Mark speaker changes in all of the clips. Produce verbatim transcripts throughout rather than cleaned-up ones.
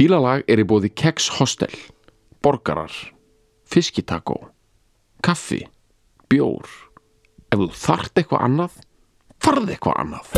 Speaker 1: Fílalag er í boði Kex Hostel, Borgarar, Fiskitakó, kaffi, bjór. Ef þú þarft eitthvað annað, farðu eitthvað annað.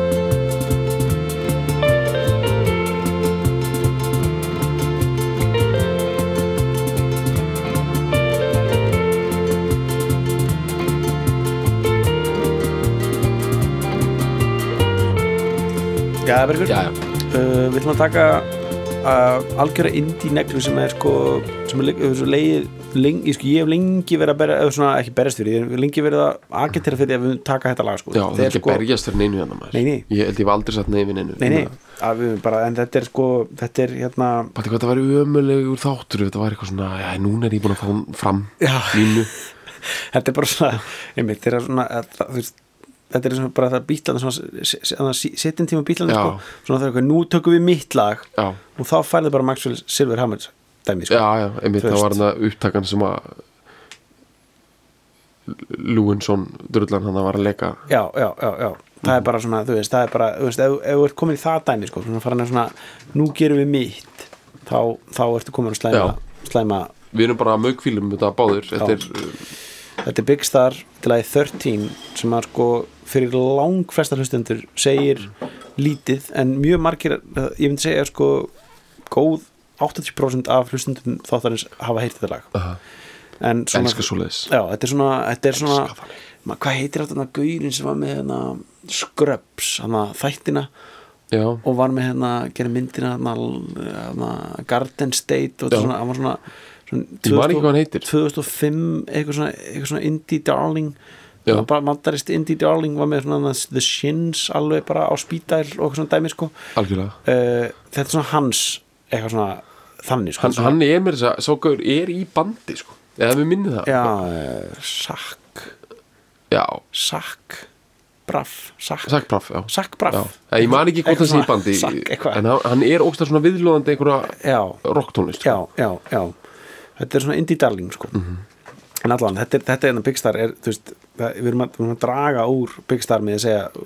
Speaker 2: Já, Bergur,
Speaker 1: já, já.
Speaker 2: Uh, við ætlum að taka uh, algjöra indie neglu sem er sko sem er svo leið lengi, sko, ég hef lengi verið að berja, eða svona ekki berjast fyrir, ég hef lengi verið að agitera fyrir að við taka þetta lag sko.
Speaker 1: Já, það er ekki sko, berjast fyrir neinu hérna maður.
Speaker 2: Nei, nei.
Speaker 1: Ég held ég hef aldrei satt nei við neinu.
Speaker 2: Nei, nei, að við bara, en þetta er sko, þetta er hérna
Speaker 1: Patti, hvað það væri ömulegur þáttur, þetta væri eitthvað svona, já, núna er ég búin að fá fram línu.
Speaker 2: Þetta er bara svona, einmitt, þetta er svona, þú veist þetta er svona bara það bítlandi svona setjum tíma bítlandi sko, svona það er eitthvað, nú tökum við mitt lag já. Og þá færði bara Maxwell Silverhammer dæmi sko.
Speaker 1: Já, já, einmitt, það var það upptakan sem að Lúinsson drullan hann var að leika. Já, já, já, já það er bara svona, þú veist, það er bara þú veist, ef, ef þú ert komin í það dæmi sko, svona farin að svona, nú gerum við mitt þá, þá ertu komin að slæma, slæma Við erum bara mögfílum um þetta báður. Þetta er
Speaker 2: Þetta er Big Star til lagi þrettán sem að sko fyrir lang flesta hlustendur segir lítið en mjög margir, ég myndi segja sko góð áttatíu prósent af hlustendum þáttarins hafa heyrt þetta lag.
Speaker 1: Uh-huh.
Speaker 2: En svona,
Speaker 1: elskar svoleiðis.
Speaker 2: Já, þetta er svona, þetta er svona ma, hvað heitir þetta gaurinn sem var með hérna Scrubs, hana þættina já. Og var með hérna, gera myndina hana, hana Garden State og svona, hann var svona
Speaker 1: ég man ekki hvað hann heitir
Speaker 2: tvö þúsund og fimm, eitthvað svona, eitthvað svona indie darling bara mandarist indie darling var með svona The Shins alveg bara á spítæl og eitthvað svona dæmi sko
Speaker 1: algjörlega
Speaker 2: uh, þetta er svona hans eitthvað svona þannig sko
Speaker 1: hann, svona, hann er mér þess að, svo gaur er í bandi sko, eða við minnum það
Speaker 2: já, uh, Sack
Speaker 1: já,
Speaker 2: Sack Braff, Sack
Speaker 1: Sack Braff, já
Speaker 2: Sack Braff,
Speaker 1: já. Ég man ekki hvort það sé í bandi Sack, en hann, hann er ógst að svona viðlóðandi einhverja rocktónlist
Speaker 2: já, já, já þetta er svona indie darling sko mm-hmm. En allan, þetta er, þetta er Big Star er, þú veist, það, við, erum að, við erum að draga úr Big Star með að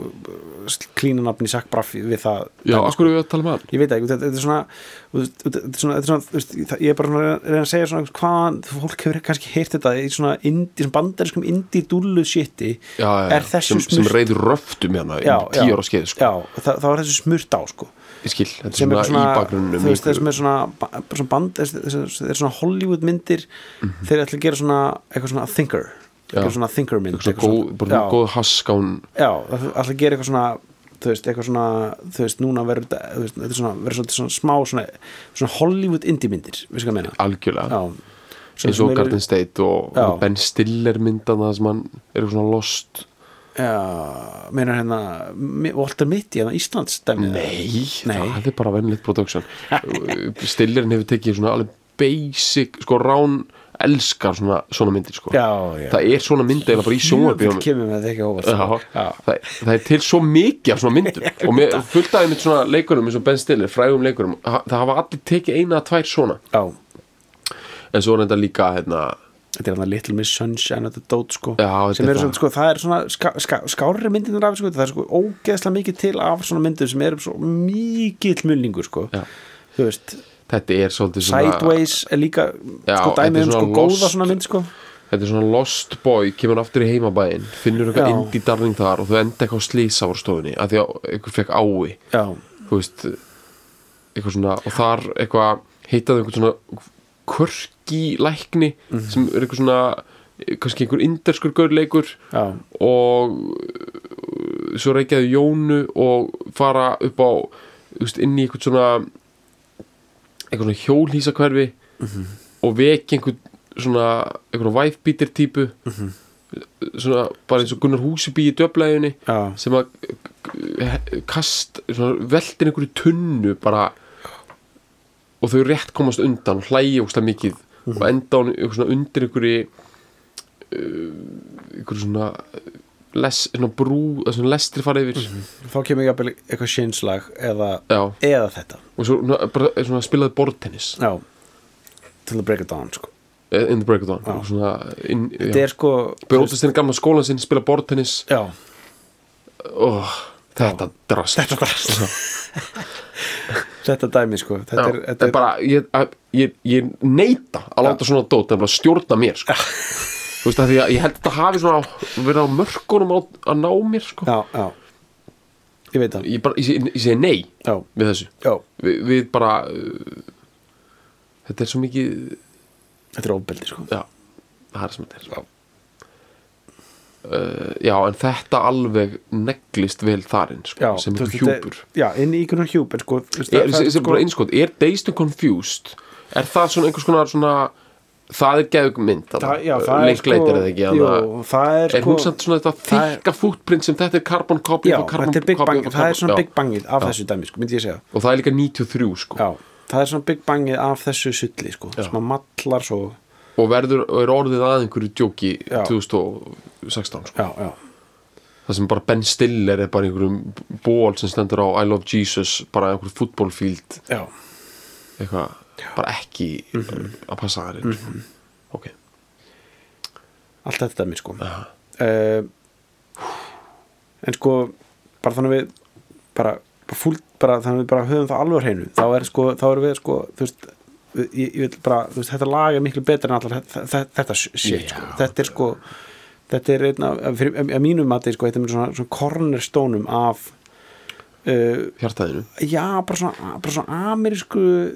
Speaker 2: segja klínunafni Sack Braff við það
Speaker 1: já, af hverju við að tala um hann?
Speaker 2: Ég veit ekki, þetta er svona þetta er svona, þetta er svona, þú veist, ég er bara svona að reyna að segja svona hvaðan, fólk hefur kannski heyrt þetta í svona indie, svona bandarískum indie dúllu shiti
Speaker 1: já, já,
Speaker 2: er þessu
Speaker 1: sem, sem reyður röftum hérna í tíu ára skeið sko.
Speaker 2: Já, það, það var þessu smurt á sko
Speaker 1: ég skil, þetta er svona, svona í bakgrunnum
Speaker 2: þú veist, þessum er svona, svona band þetta er svona Hollywood myndir mm-hmm. þeir ætla að gera svona, eitthvað svona thinker eitthvað svona thinker mynd
Speaker 1: eitthvað svona, góð, bara góð haskán
Speaker 2: já, ætla að gera eitthvað svona þú veist, eitthvað svona, þú veist, núna verður þetta er svona, verður svona, svona smá svona, svona Hollywood indie myndir, við skal meina
Speaker 1: algjörlega eins og Garden State og, og Ben Stiller myndan það sem hann er eitthvað svona lost
Speaker 2: já, meinar hérna Walter Mitty, hérna Íslands dæmi
Speaker 1: nei, Nei, það er bara venilegt production Stillerinn hefur tekið svona alveg basic, sko rán elskar svona, svona myndir sko
Speaker 2: já, já. Það
Speaker 1: er svona myndir eða bara í sjónvarpinu það, það er til svo mikið af svona myndir og með fullt aðeins með svona leikurum eins og Ben Stiller, frægum leikurum það hafa allir tekið eina að tvær svona
Speaker 2: já.
Speaker 1: En svo er þetta líka hérna
Speaker 2: þetta er hann að Little Miss Sunshine þetta dót sko
Speaker 1: já,
Speaker 2: sem eru svona, sko, það er svona ska, ska, skárri myndir af sko, það er sko ógeðslega mikið til af svona myndir sem eru svo mikill mulningur sko já. Þú veist
Speaker 1: þetta er svolítið svona
Speaker 2: Sideways er líka já, sko dæmið um sko lost, góða svona mynd sko
Speaker 1: þetta er svona Lost Boy, kemur aftur í heimabæinn finnur eitthvað indie darling þar og þú enda eitthvað á slísárstofunni af því að eitthvað fekk ái
Speaker 2: já.
Speaker 1: Þú veist eitthvað svona og þar eitthvað heitaði eitthvað svona kvörki lækni mm-hmm. sem er eitthvað svona kannski einhver inderskur gaurleikur
Speaker 2: já.
Speaker 1: Og svo reykjaði Jónu og fara upp á veist, inn í eitthvað svona eitthvað svona hjólhýsakverfi mm-hmm. og veki einhvern svona einhverja wife beater típu mm-hmm. svona bara eins og Gunnar Húseby í döflæginni
Speaker 2: já.
Speaker 1: Sem að kast svona veltin einhverju tunnu bara og þau rétt komast undan og hlæja ógeðslega mikið mm-hmm. og enda á eitthvað svona undir einhverju uh, einhverju svona les, svona brú, svona lestri fara yfir
Speaker 2: mm-hmm. þá kemur ég að eitthvað shinslag eða, eða þetta
Speaker 1: og svo bara svona spilaði borðtennis
Speaker 2: já, till the break of dawn sko
Speaker 1: in the break of dawn svona, in,
Speaker 2: þetta er sko
Speaker 1: bjóðast þinn gamla skólan sinn spila borðtennis
Speaker 2: já
Speaker 1: oh, þetta drast
Speaker 2: þetta drast þetta dæmi sko þetta
Speaker 1: Já,
Speaker 2: er, þetta er
Speaker 1: bara, ég, að- ég, ég neita að láta svona dót en bara stjórna mér sko. Þú veist að því að ég held að þetta hafi svona verið á mörkunum á, að ná mér sko.
Speaker 2: já, já, ég veit það
Speaker 1: ég, bara, ég, segi- ég segi nei
Speaker 2: já,
Speaker 1: við þessu
Speaker 2: já,
Speaker 1: Vi, við bara uh, þetta er svo mikið
Speaker 2: þetta er ofbeldi sko
Speaker 1: já, það er sem þetta er já. Uh, já, en þetta alveg neglist vel þarinn sko,
Speaker 2: já,
Speaker 1: sem
Speaker 2: þú
Speaker 1: er
Speaker 2: veist,
Speaker 1: hjúpur
Speaker 2: þetta er- já, inn í einhvern hjúp en sko, þú veist,
Speaker 1: er,
Speaker 2: það-
Speaker 1: það,
Speaker 2: það
Speaker 1: er bara einskot, er Dazed and Confused er það svona einhvers konar svona það er geðug mynd
Speaker 2: það, já, það er sko
Speaker 1: leikleitir eða ekki
Speaker 2: jú,
Speaker 1: hana,
Speaker 2: það er
Speaker 1: er
Speaker 2: sko
Speaker 1: hún samt svona þetta
Speaker 2: það er-
Speaker 1: þykka footprint sem þetta er carbon copy
Speaker 2: já,
Speaker 1: of carbon
Speaker 2: þetta er big
Speaker 1: copy
Speaker 2: bang,
Speaker 1: of
Speaker 2: það er
Speaker 1: carbon-
Speaker 2: svona
Speaker 1: já.
Speaker 2: big bangið af þessu dæmi sko, myndi ég segja
Speaker 1: og það er líka níutíu og þrjú sko
Speaker 2: já, það er svona big bangið af þessu sulli sko,
Speaker 1: Já.
Speaker 2: sem að mallar svo
Speaker 1: og verður og er orðið að einhverju djóki
Speaker 2: Já.
Speaker 1: tvö þúsund og sextán sko.
Speaker 2: já, já,
Speaker 1: það sem bara Ben Stiller er bara einhverjum ból sem stendur á I Love Jesus bara einhverjum fútbolfíld
Speaker 2: já,
Speaker 1: eitthvað, bara ekki
Speaker 2: Mhm.
Speaker 1: að passa það mm -hmm. ok,
Speaker 2: allt þetta dæmi sko
Speaker 1: uh,
Speaker 2: uh, en sko bara þannig að við bara, bara, fúl, bara þannig að við bara höfum það alveg á hreinu þá er sko, þá erum við sko þú veist, við, ég, ég vil bara, þú veist, þetta lag er miklu betur en allar þetta, þetta shit sko,
Speaker 1: Já.
Speaker 2: þetta er sko þetta er einn af, fyrir, að mínum mati sko, þetta er svona, svona cornerstónum af uh,
Speaker 1: hjartaðinu
Speaker 2: já, bara svona, bara svona amerísku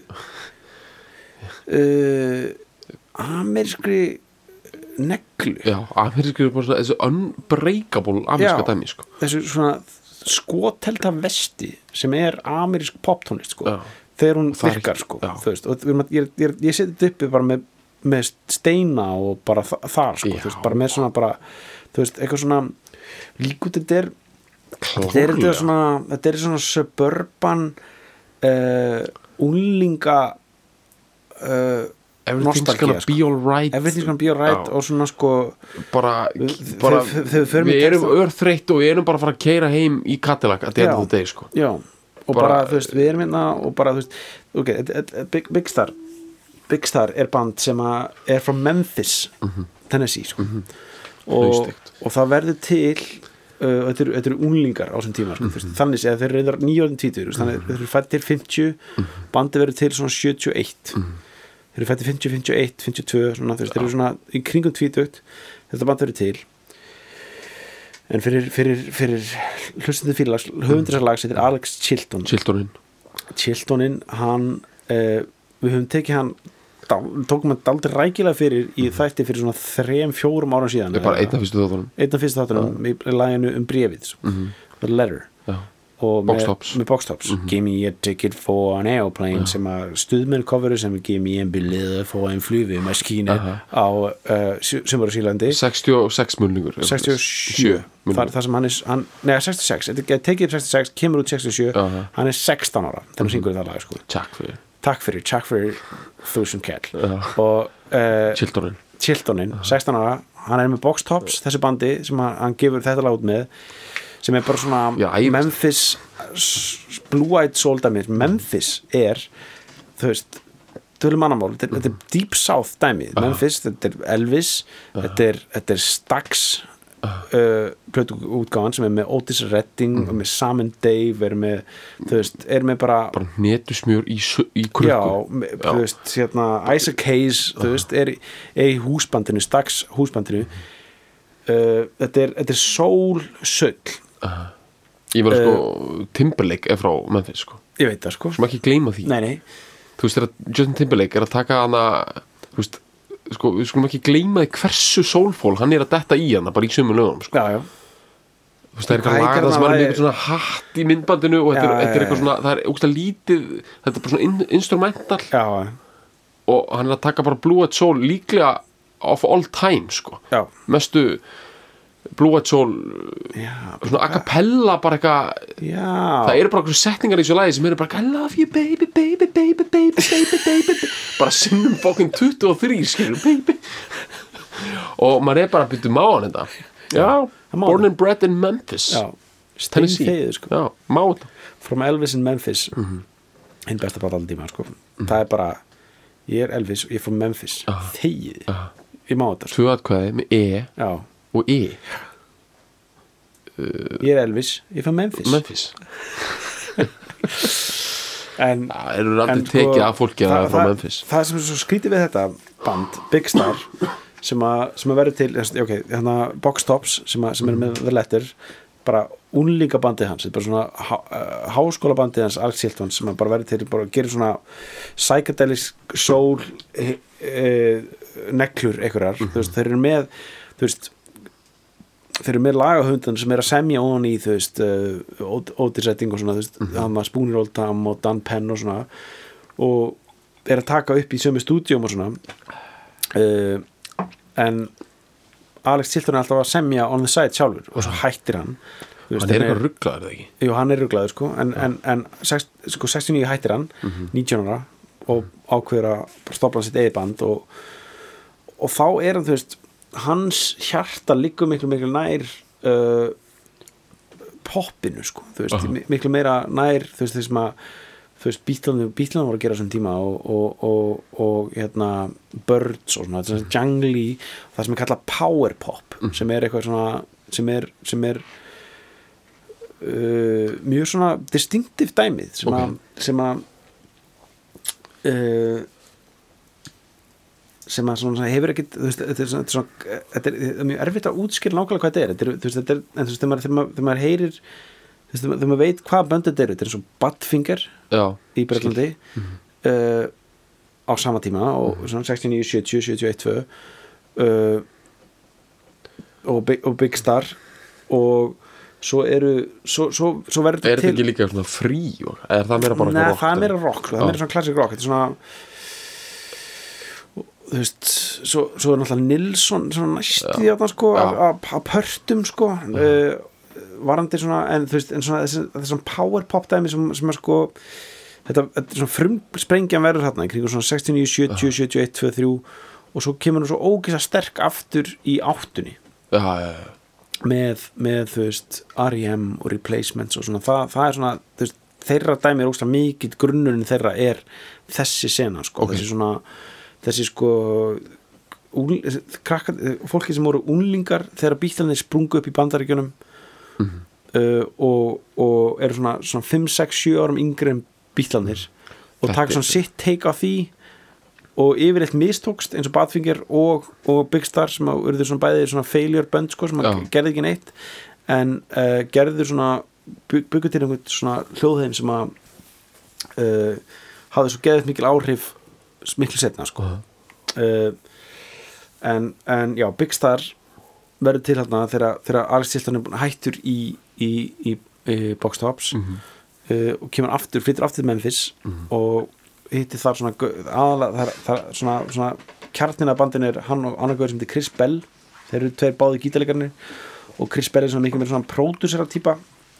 Speaker 2: uh, amerískri neglu
Speaker 1: já, amerísku er bara svona þessu unbreakable ameríska
Speaker 2: Já.
Speaker 1: dæmi sko
Speaker 2: þessu svona skotelda vesti sem er amerísk poptónlist sko,
Speaker 1: Já.
Speaker 2: þegar hún
Speaker 1: Það er
Speaker 2: virkar
Speaker 1: ekki-
Speaker 2: sko,
Speaker 1: já.
Speaker 2: þú veist, og við erum að- ég, ég, ég seti þetta uppi bara með, með steina og bara þa þar sko,
Speaker 1: Já.
Speaker 2: þú veist, bara með svona bara, þú veist, eitthvað svona líkut þetta er þetta er, þetta er
Speaker 1: klárlega
Speaker 2: svona, þetta er svona suburban uh, úlinga uh,
Speaker 1: everything's
Speaker 2: nostalgía,
Speaker 1: gonna
Speaker 2: sko.
Speaker 1: be alright
Speaker 2: everything's gonna be alright
Speaker 1: Já.
Speaker 2: og svona sko
Speaker 1: bara,
Speaker 2: Við-
Speaker 1: bara
Speaker 2: þegar- þegar við förum í
Speaker 1: við erum
Speaker 2: texta-
Speaker 1: örþreytt og við erum bara að fara að keira heim í Cadillac að
Speaker 2: Já.
Speaker 1: þetta þetta sko
Speaker 2: já, og
Speaker 1: Bara-
Speaker 2: bara, þú veist, við erum hérna og bara, þú veist, ok, et, et, et, Big, Big Star Big Star er band sem að er frá Memphis Tennessee, sko og,
Speaker 1: Hausteikt.
Speaker 2: og það verður til uh, þetta eru, þetta eru unglingar á þessum tíma sko, þú veist, þannig að þeir eru nýjórðin tvítur þannig að þeir eru fætt til fimmtíu bandið verður til svona sjötíu og eitt þeir eru fætt til fimmtíu, fimmtíu og eitt, fimmtíu og tvö svona, þú veist, þeir eru svona í kringum tvítugt þetta band verður til en fyrir, fyrir, fyrir hlustandi fyrirlags, höfundur þessar lags heitir Alex Chilton
Speaker 1: Chiltonin
Speaker 2: Chiltonin, hann uh, við höfum tekið hann dál, tókum hann dálítið rækilega fyrir í þætti fyrir svona þrem, fjórum árum síðan
Speaker 1: er bara einn af fyrstu þáttunum
Speaker 2: einn af fyrsta þáttunum í laginu um bréfið The Letter
Speaker 1: já,
Speaker 2: og
Speaker 1: Box
Speaker 2: með,
Speaker 1: Tops.
Speaker 2: með Box Tops Give me a ticket for an airplane sem að stuðmenn coveru sem Give me a bill for en flugvémaskínu
Speaker 1: Aha.
Speaker 2: á uh, Sumaru Sílandi
Speaker 1: sextíu og sex mulningur
Speaker 2: sextíu og sjö þar, þar sem hann er hann, neða sextíu og sex, þetta er tekið upp sextíu og sex kemur út sextíu og sjö,
Speaker 1: Aha.
Speaker 2: hann er sextán ára þegar hann syngur það lag sko.
Speaker 1: takk fyrir
Speaker 2: takk fyrir, takk fyrir þúsund kell
Speaker 1: Já.
Speaker 2: og uh,
Speaker 1: Chiltonin
Speaker 2: Chiltonin, sextán ára hann er með Box Tops, þessu bandi sem hann, hann gefur þetta lag út með sem er bara svona
Speaker 1: Já, æ-
Speaker 2: Memphis s- Blue-Eyed Soul dæmi Memphis er þú veist, tölum mannamál þetta, þetta er Deep South dæmi Memphis, þetta er Elvis þetta er, þetta er Stax uh, plötu útgáfan sem er með Otis Redding og með Sam and Dave er með, þú veist, er með bara
Speaker 1: bara netusmjör í, su- í krukku
Speaker 2: já, með, þú veist, hérna Isaac Hayes, þú veist, er, í- er í húsbandinu, Stax húsbandinu uh, þetta er, þetta er soul sull
Speaker 1: ég var sko, Timberlake er frá Memphis sko,
Speaker 2: ég veit það sko
Speaker 1: sem ekki gleyma því
Speaker 2: nei, nei,
Speaker 1: þú veist, þegar Justin Timberlake er að taka hana þú veist, sko, við skulum ekki gleyma því hversu soulful hann er að detta í hana bara í sömu lögum sko.
Speaker 2: já, já
Speaker 1: þú veist, það er
Speaker 2: Hvað
Speaker 1: eitthvað
Speaker 2: heitir
Speaker 1: lagað
Speaker 2: hana
Speaker 1: sem hann er með
Speaker 2: lagið?
Speaker 1: eitthvað svona hatt í myndbandinu og þetta er,
Speaker 2: Já,
Speaker 1: þetta er
Speaker 2: já,
Speaker 1: eitthvað svona, það er ógstlega lítið þetta er bara svona in, instrumental
Speaker 2: já,
Speaker 1: og hann er að taka bara Blue-Eyed Soul líklega of all time sko,
Speaker 2: já,
Speaker 1: mestu Blue-Eyed Soul
Speaker 2: já,
Speaker 1: svona a cappella bara eitthvað
Speaker 2: já.
Speaker 1: það eru bara eitthvað setningar í þessu lagi sem eru bara I love you baby, baby, baby, baby, baby, baby bara sinnum fucking tuttugu og þrjú skilur, baby og maður er bara að bytja má hann þetta já,
Speaker 2: það má
Speaker 1: born
Speaker 2: það.
Speaker 1: and bred in Memphis
Speaker 2: já.
Speaker 1: Tennessee,
Speaker 2: steinþegið sko
Speaker 1: já, má þetta
Speaker 2: from Elvis in Memphis hinn besta bát allir tíma sko það er bara, ég er Elvis og ég er from Memphis þegið, ég má þetta sko.
Speaker 1: tvö atkvæði með E
Speaker 2: já,
Speaker 1: og E
Speaker 2: ég er Elvis, ég er from Memphis
Speaker 1: Memphis
Speaker 2: en,
Speaker 1: það eru aldrei
Speaker 2: en, sko,
Speaker 1: tekið af fólki að það er frá
Speaker 2: það,
Speaker 1: Memphis
Speaker 2: það sem er svo skrítið við þetta band, Big Star sem að, sem að verður til ok, hérna Box Tops sem, að, sem er með The Letter bara unlingabandið hans, þetta er bara svona há, uh, háskólabandið hans Alex Hilton sem að bara verður til, bara gerir svona psychedelic soul e, e, neglur einhverjar, mm-hmm. þú veist, þeir eru með þú veist þeir eru með lagahundan sem er að semja ofan í þú veist, uh, Otis Redding og svona þú veist, mm-hmm. hann var Spoonie Oldham og Dan Penn og svona og er að taka upp í sömu stúdíum og svona uh, en Alex Hilton er alltaf að semja on the side sjálfur og svo hættir hann veist,
Speaker 1: hann er eitthvað rugglaður eða ekki?
Speaker 2: Jú, hann er rugglaður sko en, en, en sex, sko, sextíu og níu hættir hann mm-hmm. nítján ára og ákveður að stoppa sitt eigið band og, og þá er hann þú veist hans hjarta liggur miklu miklu nær uh, poppinu sko þú veist, uh-huh. miklu meira nær þú veist þessum að þú veist, Beatles voru að gera þessum tíma og, og, og, og hérna Birds og svona, þess að jangly það sem er kallað power pop mm. sem er eitthvað svona sem er, sem er uh, mjög svona distinctive dæmið sem okay. að sem að uh, sem að svona hefur ekkit þú veist, þetta er svona, svona þetta er, þetta er mjög erfitt að útskýra nákvæmlega hvað þetta er, þetta er, þú veist, þetta er en þú veist, þegar maður, þegar maður, þegar maður heyrir þú veist, þegar maður veit hvað böndið þetta er þetta er svo Badfinger
Speaker 1: Já,
Speaker 2: í Bretlandi mm-hmm. uh, á sama tíma og mm-hmm. svona sextíu og níu, sjötíu, sjötíu og eitt, tvö uh, og, Big, og Big Star og svo eru svo, svo, svo verður
Speaker 1: þetta til Er þetta ekki líka svona frí? Er það meira bara
Speaker 2: Nei,
Speaker 1: rock?
Speaker 2: það er meira rock, það er meira svona classic rock þetta er svona þú veist, svo, svo er náttúrulega Nilsson svona næstu í þarna sko að pörtum sko uh, varandi svona, en þú veist en svona, þessi, þessi svona power pop dæmi sem, sem er sko þetta, þetta er svona frumsprengjan verður þarna í kringu svona sextíu og níu, sjötíu, sjötíu og eitt, tvö, þrjú og svo kemur hún svo ógeðslega sterk aftur í áttunni
Speaker 1: já, já, já.
Speaker 2: með, með þú veist R E M og Replacements og svona það, það er svona, þú veist, þeirra dæmi er ógeðslega mikið grunnurinn þeirra er þessi sena sko, okay. þessi svona þessi sko úl, krakkar, fólki sem voru unlingar þegar Beatles sprungu upp í Bandaríkjunum mm-hmm. uh, og, og eru svona, svona fimm, sex, sjö árum yngri en Beatles og taka svona sitt take á því og yfirleitt mistókst eins og Badfinger og, og Big Star sem eru svona bæðið svona failure band sko sem gerði ekki neitt en uh, gerðu svona byggu til einhvern svona hljóðheim sem að uh, hafði svo geðið mikil áhrif miklu setna sko uh-huh. uh, en, en já Big Star verður til hérna þegar, þegar Alex Hilton er hættur í, í, í, í Box Tops uh-huh. uh, og kemur aftur, flyttur aftur til Memphis uh-huh. og hittir þar svona aðalega, þar, þar, svona, svona kjarnin af bandin er hann og annar gauður sem heitir Chris Bell þeir eru tveir báði gítarleikarnir og Chris Bell er svona mikið meira svona pródúsera típa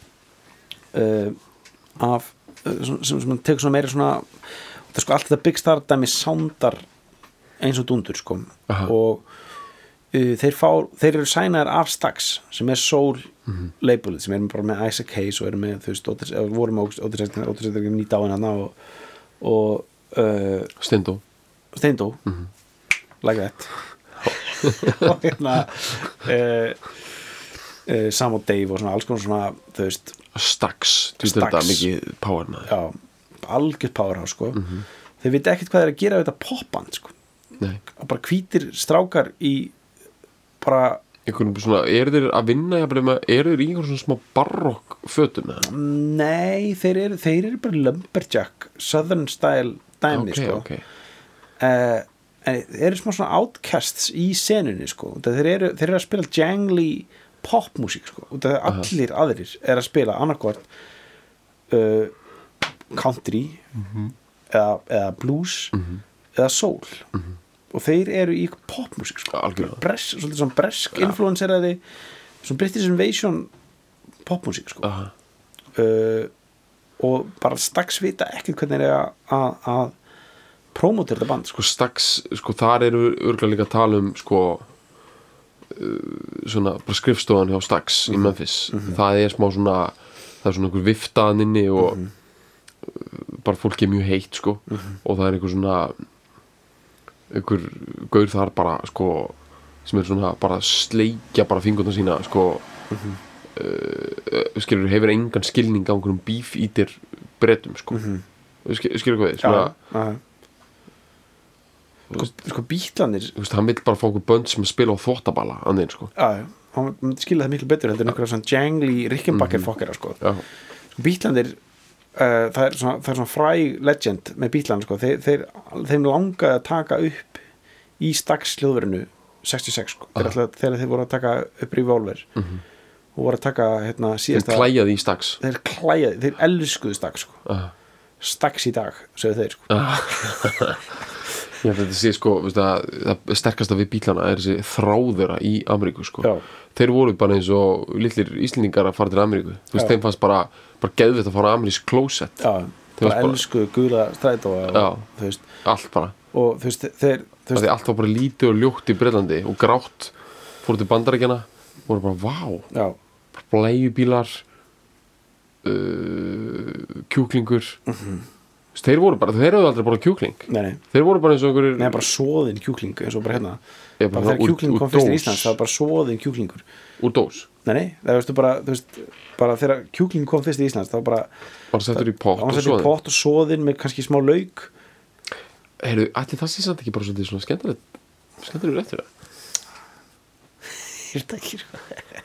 Speaker 2: uh, af uh, sem, sem, sem tekur svona meira svona það er sko allt þetta Big Star dæmi soundar eins og dundur sko Aha. og uh, þeir, fá, þeir eru sænaðir af Stax sem er soul mm-hmm. labelið sem er bara með Isaac Hayes og eru með þú veist, voru með Otis Redding nýtt á hennar og, og uh,
Speaker 1: Steindó
Speaker 2: Steindó mm-hmm. like that og hérna uh, uh, Sam og Dave og svona alls konar svona þú veist
Speaker 1: Stax, þú veist þetta mikið power
Speaker 2: já algjört powerhouse sko mm-hmm. þeir veit ekkert hvað þeir að gera við þetta popband sko
Speaker 1: Nei.
Speaker 2: og bara hvítir strákar í bara
Speaker 1: einhvern svona, eru þeir að vinna eru þeir í einhvern svona smá barokk fötum eða?
Speaker 2: Nei, þeir eru, þeir eru bara lumberjack southern style dæmi
Speaker 1: okay,
Speaker 2: sko
Speaker 1: okay.
Speaker 2: Uh, en þeir eru smá svona outcasts í senunni sko þeir eru, þeir eru að spila jangly popmusík sko þeir eru allir uh-huh. aðrir er að spila annarkvort uh, country mm-hmm. eða, eða blues mm-hmm. eða soul mm-hmm. og þeir eru í popmusik sko. Bres, svolítið svona bresk ja. Influenceraði svona British Invasion popmusik sko. uh-huh. uh, og bara Stax vita ekkert hvernig er að að promóta þetta band
Speaker 1: sko Stax, sko þar eru örgulega líka að tala um sko uh, svona bara skrifstofan hjá Stax mm-hmm. í Memphis mm-hmm. það er smá svona það er svona einhver viftaðan inni og mm-hmm. bara fólki er mjög heitt sko mm-hmm. og það er einhver svona einhver gaur þar bara sko sem er svona bara sleikja bara fingurna sína sko mm-hmm. uh, skilur hefur engan skilning á einhverjum beef eater Bretum sko mm-hmm. skilur hvað við svona,
Speaker 2: já, sko, sko bítlanir
Speaker 1: þú veist, hann vill bara fá okkur bönd sem spila á þvottaballa andinn, sko
Speaker 2: já, já, hann myndi skilja það miklu betur heldur en einhverja svona jangly Rickenbacker fokkera, sko
Speaker 1: já,
Speaker 2: sko bítlanir uh, það er svona, það er svona fræg legend með bítlan, sko, þeir, þeir, þeim langaði að taka upp í Stax hljóðverinu sextíu og sex, sko, þeir alltaf, þegar þeir voru að taka upp Revolver mm -hmm. og voru að taka, hérna, síðasta
Speaker 1: þeir klæjaði í Stax
Speaker 2: þeir klæjaði, þeir elskuðu Stax, sko
Speaker 1: uh.
Speaker 2: Stax í dag, sögðu þeir, sko
Speaker 1: uh. Já, þetta sé, sko, veist að, það sterkasta við bílana er þessi þráðura í Ameríku, sko
Speaker 2: já.
Speaker 1: Þeir voru bara eins og litlir Íslendingar að fara til Ameríku, þú veist, þeim fannst bara bara geðvitt að fara á amerísk klósett
Speaker 2: já, bara elskuðu gula strætó og,
Speaker 1: já,
Speaker 2: þú veist,
Speaker 1: allt bara
Speaker 2: og þú veist, þeir þú veist,
Speaker 1: því allt var bara lítið og ljótt í Bretlandi og grátt, fóru til Bandaríkjana voru bara, vá,
Speaker 2: já,
Speaker 1: bleiubílar uh, kjúklingur
Speaker 2: mhm
Speaker 1: þeir voru bara, þeir hefðu aldrei bara kjúkling
Speaker 2: nei, nei,
Speaker 1: þeir voru bara eins og einhverjir
Speaker 2: nei, bara soðin kjúkling eins og bara hérna
Speaker 1: Ég,
Speaker 2: bara
Speaker 1: bara
Speaker 2: þegar
Speaker 1: úr-
Speaker 2: kjúkling
Speaker 1: úr
Speaker 2: kom fyrst til
Speaker 1: dós.
Speaker 2: Íslands það var bara soðin kjúklingur
Speaker 1: úr dós,
Speaker 2: nei, nei, það veistu bara, þú veist bara þegar kjúkling kom fyrst til Íslands það var bara
Speaker 1: bara settur í pott
Speaker 2: hann
Speaker 1: og
Speaker 2: var sett í
Speaker 1: svo
Speaker 2: pott og soðin með kannski smá lauk
Speaker 1: heyrðu, allir það sé samt ekki bara svolítið svona skemmtilegt skemmtilegt réttur
Speaker 2: er þetta ekki, sko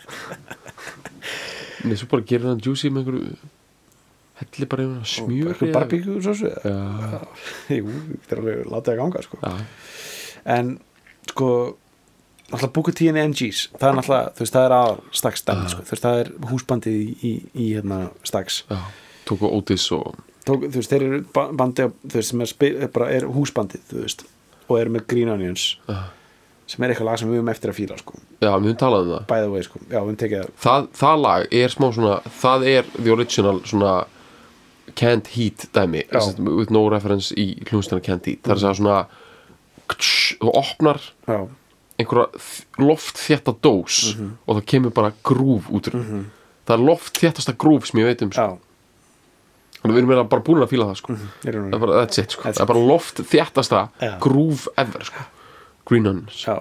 Speaker 1: nei, svo bara gerir hann juicy með einhverju helli bara einhverju smjör
Speaker 2: eitthvað barbíkju svo svo
Speaker 1: já,
Speaker 2: jú, þetta er alveg látið að ganga, sko
Speaker 1: já,
Speaker 2: en, sko náttúrulega Booker T and M Gs það er náttúrulega, þú veist, það er að Stax dæmi, sko, þú veist, það er húsbandið í, í, í hérna Stax
Speaker 1: já tóku Otis og
Speaker 2: Tók, þú veist, þeir eru ba- bandi þú veist, sem er, spil, er bara er húsbandið, þú veist og eru með Green Onions
Speaker 1: já,
Speaker 2: sem er eitthvað lag sem við höfum eftir að fíla, sko
Speaker 1: já, við höfum talað um það
Speaker 2: by the way, sko, já, við höfum tekið það
Speaker 1: það, það lag er smá svona það er the original svona Can't Heat dæmi
Speaker 2: Já.
Speaker 1: Sest, with no reference í hljómsdana Can't Heat það er að segja svona ktsch, þú opnar
Speaker 2: já,
Speaker 1: einhverja loftþétta dós og það kemur bara grúf út úr mm það er loftþéttasta grúf sem ég veit um sko.
Speaker 2: já,
Speaker 1: þannig við erum meira bara búin að fíla það sko.
Speaker 2: mm -hmm.
Speaker 1: það er bara, that's it sko.
Speaker 2: That's
Speaker 1: það er bara loftþéttasta
Speaker 2: Já.
Speaker 1: grúf ever sko. Green Onions
Speaker 2: já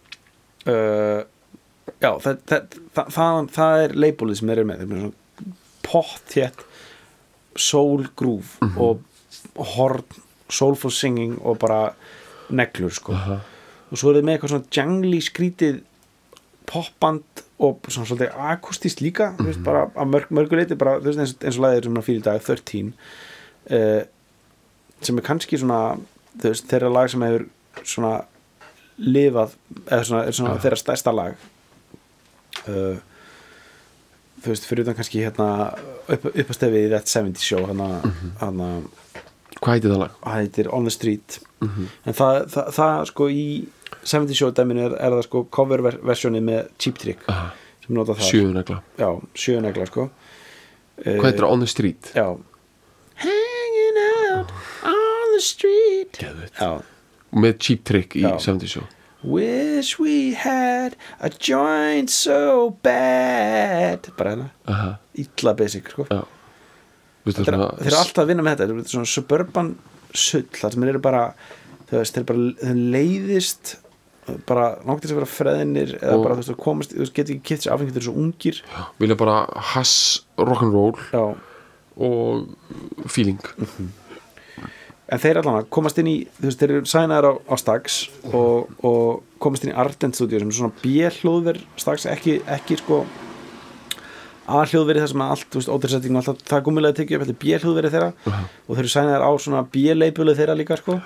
Speaker 2: uh, já, það, það, það, það, það er labelið sem þeir eru með þeir eru svona pottþétt soul groove og horn, soulful singing og bara neglur, sko
Speaker 1: Aha.
Speaker 2: og svo er þeir með eitthvað svona jangly skrítið popband og svona svolítið akústist líka þú veist, bara að mörg, mörguleiti bara, þú veist, eins, eins og lagið sem er fyrir í dag, þrettán uh, sem er kannski svona þú veist, þeirra lag sem hefur svona lifað eða svona, er svona þeirra stærsta lag uh, þú veist, fyrir utan kannski hérna upp, uppastefið í That seventies Show hana, hana
Speaker 1: hvað heitir það lag?
Speaker 2: það heitir On the Street
Speaker 1: Mm -hmm.
Speaker 2: en það, það, það sko í seventies Show dæminu er, er það sko coverversjónið með Cheap Trick
Speaker 1: Aha.
Speaker 2: sem nota það
Speaker 1: sjöunegla
Speaker 2: já, sjöunegla sko
Speaker 1: hvað heitir það? On the Street
Speaker 2: já Hanging out on the street
Speaker 1: Geðveikt.
Speaker 2: já
Speaker 1: með Cheap Trick í
Speaker 2: Já.
Speaker 1: seventies Show
Speaker 2: Wish we had a joint so bad bara hérna,
Speaker 1: Aha.
Speaker 2: illa basic sko
Speaker 1: já Vistu,
Speaker 2: þeir,
Speaker 1: svona,
Speaker 2: þeir eru alltaf að vinna með þetta þetta er svona suburban sull þar sem þeir eru bara þú veist, þeir bara þeir leiðist bara langt til þess að vera freðinir eða
Speaker 1: Og-
Speaker 2: bara þú veist, þú komast, þú veist, getur ekki kipt sér áfengi þeir eru svo ungir
Speaker 1: vilja bara hass rock'n'roll
Speaker 2: já,
Speaker 1: og feeling
Speaker 2: en þeir allan að komast inn í þú veist, þeir eru sænaðar á, á Stax og, og komast inn í Ardent Studio sem er svona B-hljóðver Stax, ekki, ekki sko A-hljóðveri þar sem að allt, þú veist, ódýrsetting og allt það gúmilega tekið upp, þetta er B-hljóðveri þeirra og þeir eru sænaðar á svona B-leipulið þeirra líka sko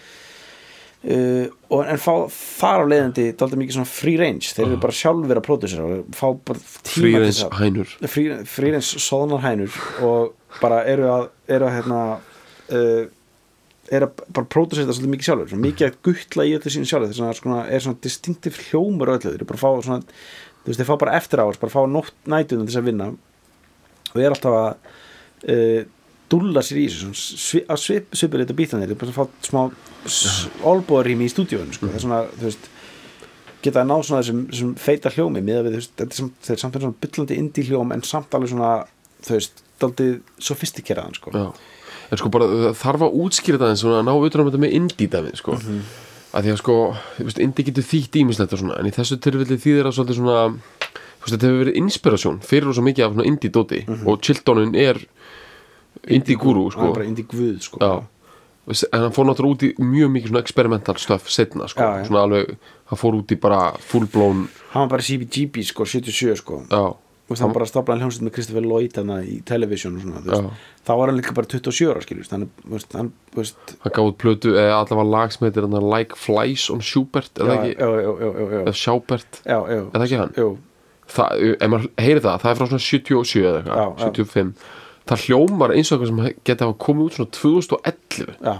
Speaker 2: Uh, og, en fá þar á leiðandi dálítið mikið svona free range þeir eru bara sjálfur að pródusera og fá bara tíma til
Speaker 1: frýreins
Speaker 2: þess að
Speaker 1: hænur
Speaker 2: free, free range soðnar hænur og bara eru að, eru að hérna, uh, eru að bara pródusera þetta svolítið mikið sjálfur svona mikið að guttla í öllu sínu sjálfur þess að svona, er svona distinktiv hljómur á öllu þeir eru bara að fá svona, þú veist, þeir fá bara eftir árs bara að fá nótt nætuna til þess að vinna og er alltaf að uh, dúlla sér í þessu svi, að svip, svipur þetta bítlanir bara að fá smá olbúarými í stúdíóinu sko. Það er svona, þú veist geta að ná svona þessum, þessum feita hljómi með að við, þú veist, þetta er samt, þetta er samt svona byllandi indie hljóm en samt alveg svona þú veist, daldið sofistikeraðan sko.
Speaker 1: Já. En sko bara það þarf að útskýra það eins og að ná utan um þetta með indie dæmið sko. mm -hmm. að því að sko þú veist, indie getur þýtt ímislegt og svona en í þessu tilfelli þýðir að svolítið svona þú veist, þetta hefur verið inspirasjón fyrir og svo mikið af svona indie dóti mm -hmm. og Chiltonin er indie guru sko.
Speaker 2: hann er bara indie guð sko.
Speaker 1: Já. En hann fór náttúrulega út í mjög mikið svona experimental stuff setna sko.
Speaker 2: Já, já.
Speaker 1: Svona alveg, hann fór út í bara full blown
Speaker 2: hann var bara C B G B sko, sjötíu og sjö sko.
Speaker 1: já,
Speaker 2: og það var bara staflaði hljómsveit með Christopher Lloyd hana í television og svona, þú veist.
Speaker 1: Já.
Speaker 2: þá var hann líka bara tuttugu og sjö ára skilur, hann, veist, hann, veist,
Speaker 1: hann gaf út plötu eða allavega lag sem heitir hann Like Flies on Schubert er það
Speaker 2: já,
Speaker 1: ekki,
Speaker 2: já, já, já, já, já.
Speaker 1: eða Schaubert
Speaker 2: Já, já.
Speaker 1: er það ekki hann?
Speaker 2: Jú.
Speaker 1: Það, ef maður heyri það, það er frá svona sjötíu og sjö eða
Speaker 2: Já, já.
Speaker 1: eitthvað, sjötíu og fimm það hljómar eins og eitthvað sem geti hafa komið út svona tvö þúsund og ellefu
Speaker 2: Já,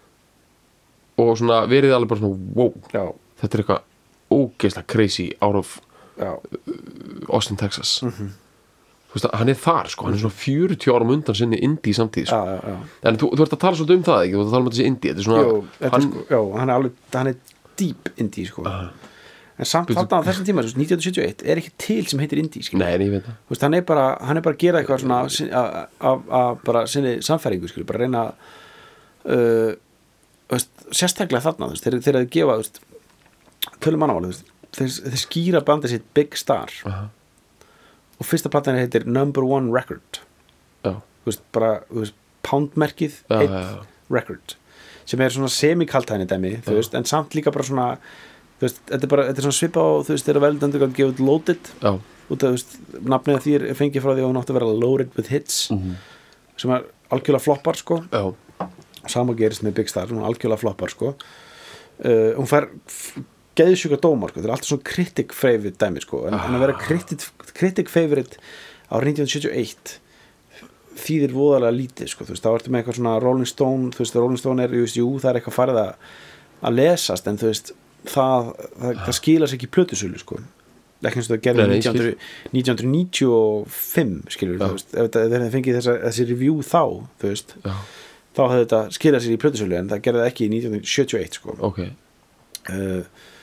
Speaker 1: og svona verið alveg bara svona wow,
Speaker 2: já,
Speaker 1: þetta er eitthvað ógeðslega crazy out of
Speaker 2: já.
Speaker 1: Austin, Texas
Speaker 2: Mhm.
Speaker 1: þú veist að hann er þar sko, hann er svona fjörutíu árum undan sinni indie samtíð sko.
Speaker 2: Já, já, já.
Speaker 1: en þú, þú ert að tala svolítið um það ekki, þú ert að tala um þessi indie þetta er svona,
Speaker 2: Jú, þetta
Speaker 1: hann,
Speaker 2: er sko, já, hann er alveg, hann er deep indie sko. en samt
Speaker 1: Bíddu-
Speaker 2: þarna á þessum tíma, þú veist, nítján hundruð sjötíu og eitt er ekki til sem heitir indie skilur.
Speaker 1: nei, nei, ég veit það
Speaker 2: Þú veist, hann er bara, hann er bara að gera eitthvað svona sin- að- að að bara sinni samfæringu skilur, bara reyna uh, þú veist, sérstaklega þarna þú veist, þeir, þeir að gefa þú veist, tölum mannamáli, þú veist, þeir, þeir skýra bandið sitt Big Star
Speaker 1: Aha.
Speaker 2: og fyrsta platan heitir Number One Record
Speaker 1: já,
Speaker 2: þú veist, bara, þú veist, poundmerkið
Speaker 1: já,
Speaker 2: einn
Speaker 1: já, já.
Speaker 2: record sem er svona semikaltæni dæmi, þú veist, en samt líka bara svona þú veist, þetta er bara, þetta er svona svipa á þú veist, þeirra veldendur að gefa út Loaded
Speaker 1: já.
Speaker 2: út af, þú veist, nafnið af því er fengið frá því að hún átti að vera Loaded with Hits
Speaker 1: Mhm.
Speaker 2: sem er algjörlega floppar sko,
Speaker 1: já.
Speaker 2: sama gerist með Big Star hún er algjörlega floppar sko uh, hún fær geðsjúka dómar sko, þetta er alltaf svona critic favorite dæmi sko, en, en að vera critic, critic favorite á nítján hundruð sjötíu og eitt þýðir voðalega lítið sko, þú veist, þá ertu með eitthvað svona Rolling Stone, þú veist, Rolling Stone er, jú, jú það er eitthvað farið að, að lesast en þú veist, það, það, það skila sér ekki í plötusölu sko, ekki eins og það gerði
Speaker 1: Nei, nei,
Speaker 2: nítján hundruð, nítján hundruð níutíu og fimm skilur,
Speaker 1: Já.
Speaker 2: þú veist, ef þetta- ef þeir hefði fengið þessa, þessi review þá, þú veist
Speaker 1: já.
Speaker 2: þá hefði þetta skilað sér í plötusölu en það gerði það ekki í nítján hundruð sjötíu og eitt sko
Speaker 1: ok,
Speaker 2: uh,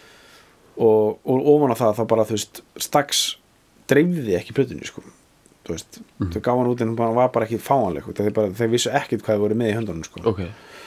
Speaker 2: og, og ofan á það þá bara þú veist strax dreifði ekki plötunni sko þú veist,
Speaker 1: Mhm.
Speaker 2: þau gáði hann út en hún bara- var bara ekki fáanleg sko. þeir, bara, þeir vissu ekkert hvað þau voru með í höndunum sko.
Speaker 1: ok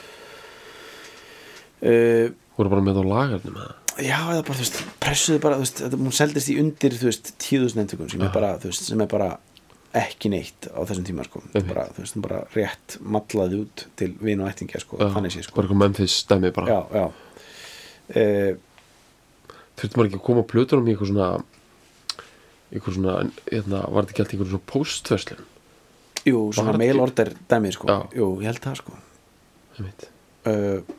Speaker 2: uh,
Speaker 1: voru bara með á lagarnum með það
Speaker 2: já eða bara þú veist pressuðu bara þú veist, þetta, hún seldist í undir þú veist tíu þúsund eintökum sem er bara þú veist sem er bara ekki neitt á þessum tíma sko
Speaker 1: Einmitt.
Speaker 2: bara, þú veist, hún bara rétt mallaði út til vin og ættingja sko,
Speaker 1: Já,
Speaker 2: þannig sé sko
Speaker 1: bara eitthvað Memphis dæmi bara
Speaker 2: já, já uh,
Speaker 1: þurfti maður ekki að koma plötunum í eitthvað svona eitthvað svona, hérna, var þetta ekki alltaf eitthvað svona postverslun
Speaker 2: jú,
Speaker 1: Var
Speaker 2: svona
Speaker 1: þetta
Speaker 2: mail
Speaker 1: ekki-
Speaker 2: order dæmi sko
Speaker 1: Já.
Speaker 2: jú, ég held það sko
Speaker 1: einmitt.
Speaker 2: uh,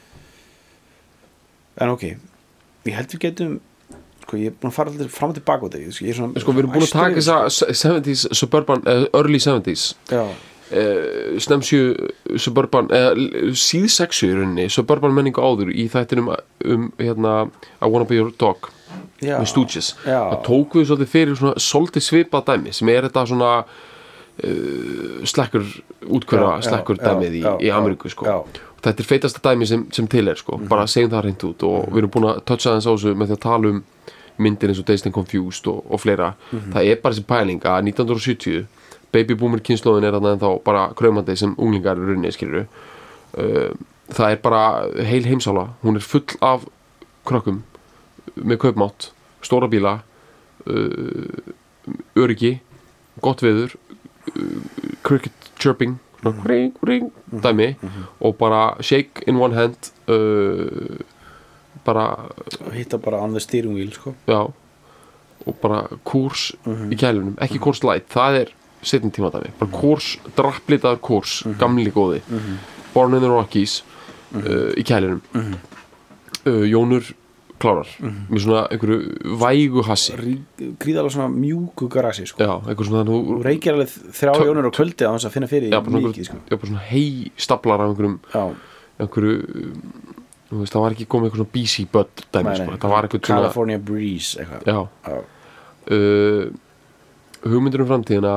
Speaker 2: en ok ég held við getum sko ég er búin að fara alltaf fram og tilbaka út af því, ég er svona
Speaker 1: sko við erum búin að taka
Speaker 2: æstur yfir,
Speaker 1: þessa seventies suburban, uh, early seventies
Speaker 2: sko. já,
Speaker 1: uh, snemsju suburban uh, síðsexu í rauninni suburban menningu áður í þættinum um hérna I Wanna Be Your Dog
Speaker 2: já,
Speaker 1: með Stooges
Speaker 2: já,
Speaker 1: það tók við svolítið fyrir svona svolítið svipað dæmi sem er þetta svona uh, slekkur útkvöra
Speaker 2: Já, já,
Speaker 1: slekkur
Speaker 2: já,
Speaker 1: dæmið í,
Speaker 2: já,
Speaker 1: í Ameríku sko.
Speaker 2: já,
Speaker 1: þetta er feitasta dæmi sem, sem til er sko. bara segjum það reynd út og við erum búin að toucha þess á þessu með því að tala um myndir eins og Dazed and Confused og, og fleira það er bara þessi pæling að nítján hundruð sjötíu baby boomer kynslóðin er þarna ennþá bara kraumandi sem unglingar í rauninni skilur uh, það er bara heil heimsála, hún er full af krökkum með kaupmátt, stóra bíla uh, öryggi gott veður uh, cricket chirping ring, ring, dæmi og bara shake in one hand uh, bara
Speaker 2: og hitta bara on the steering wheel sko.
Speaker 1: já og bara kurs í kælunum ekki kurs light, það er setjum tíma dæmi bara kurs, drapplitaður kurs gamli góði, Born in the Rockies uh, í kælunum uh, Jónur klárar með svona einhverju vægu hassi
Speaker 2: Rí- gríðalega svona mjúku garasi sko.
Speaker 1: já, einhver svona
Speaker 2: þú
Speaker 1: þú,
Speaker 2: reykir alveg þrjá
Speaker 1: Tö-
Speaker 2: jónur á kvöldi á þess að finna fyrir
Speaker 1: já, bara svona,
Speaker 2: mikið sko.
Speaker 1: já, bara svona hei staplar af einhverjum
Speaker 2: já,
Speaker 1: einhverju um, þú veist, það var ekki komið eitthvað svona B C Bud dæmi,
Speaker 2: nei,
Speaker 1: sko.
Speaker 2: nei,
Speaker 1: það var eitthvað svona
Speaker 2: California Breeze eitthvað
Speaker 1: já,
Speaker 2: já,
Speaker 1: uh, hugmyndir um framtíðina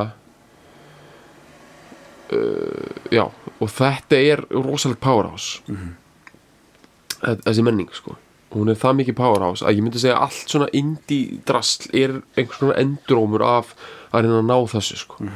Speaker 1: uh, já og þetta er rosalega powerhouse
Speaker 2: Mhm.
Speaker 1: Þe- þessi menning sko hún er það mikið powerhouse að ég myndi segja allt svona indie drasl er einhvers svona endurómur af að reyna að ná þessu sko uh,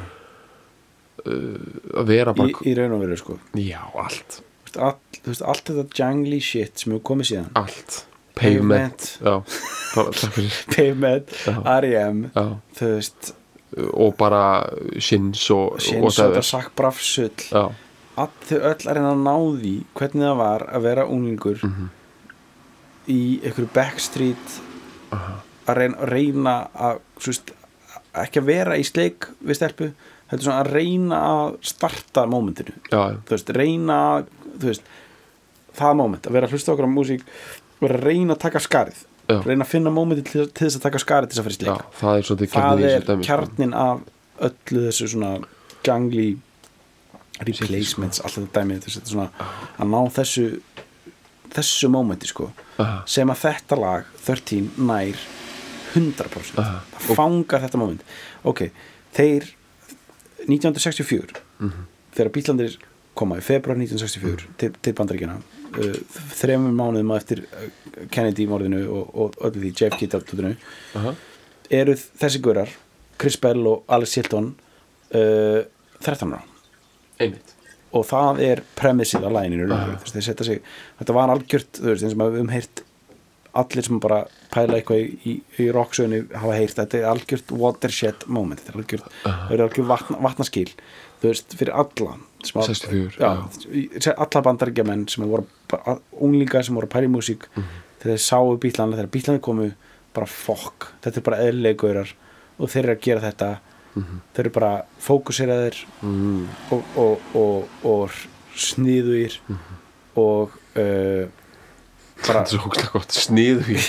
Speaker 1: að vera bara
Speaker 2: í, í raun og veru sko.
Speaker 1: já, allt,
Speaker 2: Þú veist, all, þú veist, allt þetta jangly shit sem hefur komið síðan
Speaker 1: allt Pavement, já, bara, takk fyrir
Speaker 2: Pavement,
Speaker 1: Já.
Speaker 2: R E M
Speaker 1: já,
Speaker 2: þú veist
Speaker 1: og bara Shins og
Speaker 2: Shins og þetta Zach Braff sull
Speaker 1: já.
Speaker 2: að þau öll að reyna að ná því hvernig það var að vera unglingur
Speaker 1: mm-hmm.
Speaker 2: í einhverju backstreet
Speaker 1: uh-huh.
Speaker 2: að reyna, að reyna að svist, ekki að vera í sleik við stelpu, þetta er svona að reyna að starta mómentinu
Speaker 1: já,
Speaker 2: þú veist, reyna þú veist, það moment, að vera að hlusta okkur á músík vera að reyna að taka skarið
Speaker 1: já.
Speaker 2: Reyna að finna mómenti til, til þess að taka skarið til þess að fyrir sleik
Speaker 1: já, það er,
Speaker 2: það er kjarnin af öllu þessu svona gangli replacements, alltaf þetta dæmi þessu, þetta svona, að ná þessu þessu mómenti sko
Speaker 1: uh-huh.
Speaker 2: sem að þetta lag þrettán nær hundrað prósent
Speaker 1: uh-huh.
Speaker 2: það fangar þetta móment ok, þeir nítján hundruð sextíu og fjögur
Speaker 1: uh-huh.
Speaker 2: þegar Bítlandir koma í februar nítján hundruð sextíu og fjögur uh-huh. til, til Bandaríkjanna uh, þremur mánuðum eftir Kennedy morðinu og, og öllu því J F K dátturinu
Speaker 1: uh-huh.
Speaker 2: eru þessi gurar Chris Bell og Alex Hilton uh, þrettán ára
Speaker 1: einmitt
Speaker 2: og það er premissið á laginu uh-huh. þeir setja sig, þetta var algjört þú veist, eins og maður um heyrt allir sem bara pæla eitthvað í, í, í rocksögunni hafa heyrt, þetta er algjört watershed moment, þetta er algjört uh-huh. þetta er algjört vatna, vatnaskil þú veist, fyrir alla
Speaker 1: sextíu og fjögur
Speaker 2: já, alla bandaríkjamenn sem voru bara, unglingar sem voru að pæla í músík uh-huh. þegar þeir sáu Bítlanda, þegar Bítlanda komu bara fokk, þetta er bara eðlilegaurar og þeir eru að gera þetta mm-hmm. þeir eru bara fókuseraðir
Speaker 1: mm.
Speaker 2: og, og, og, og sniðugir mm-hmm. og uh, bara
Speaker 1: þetta er svo hókslega gott sniðugir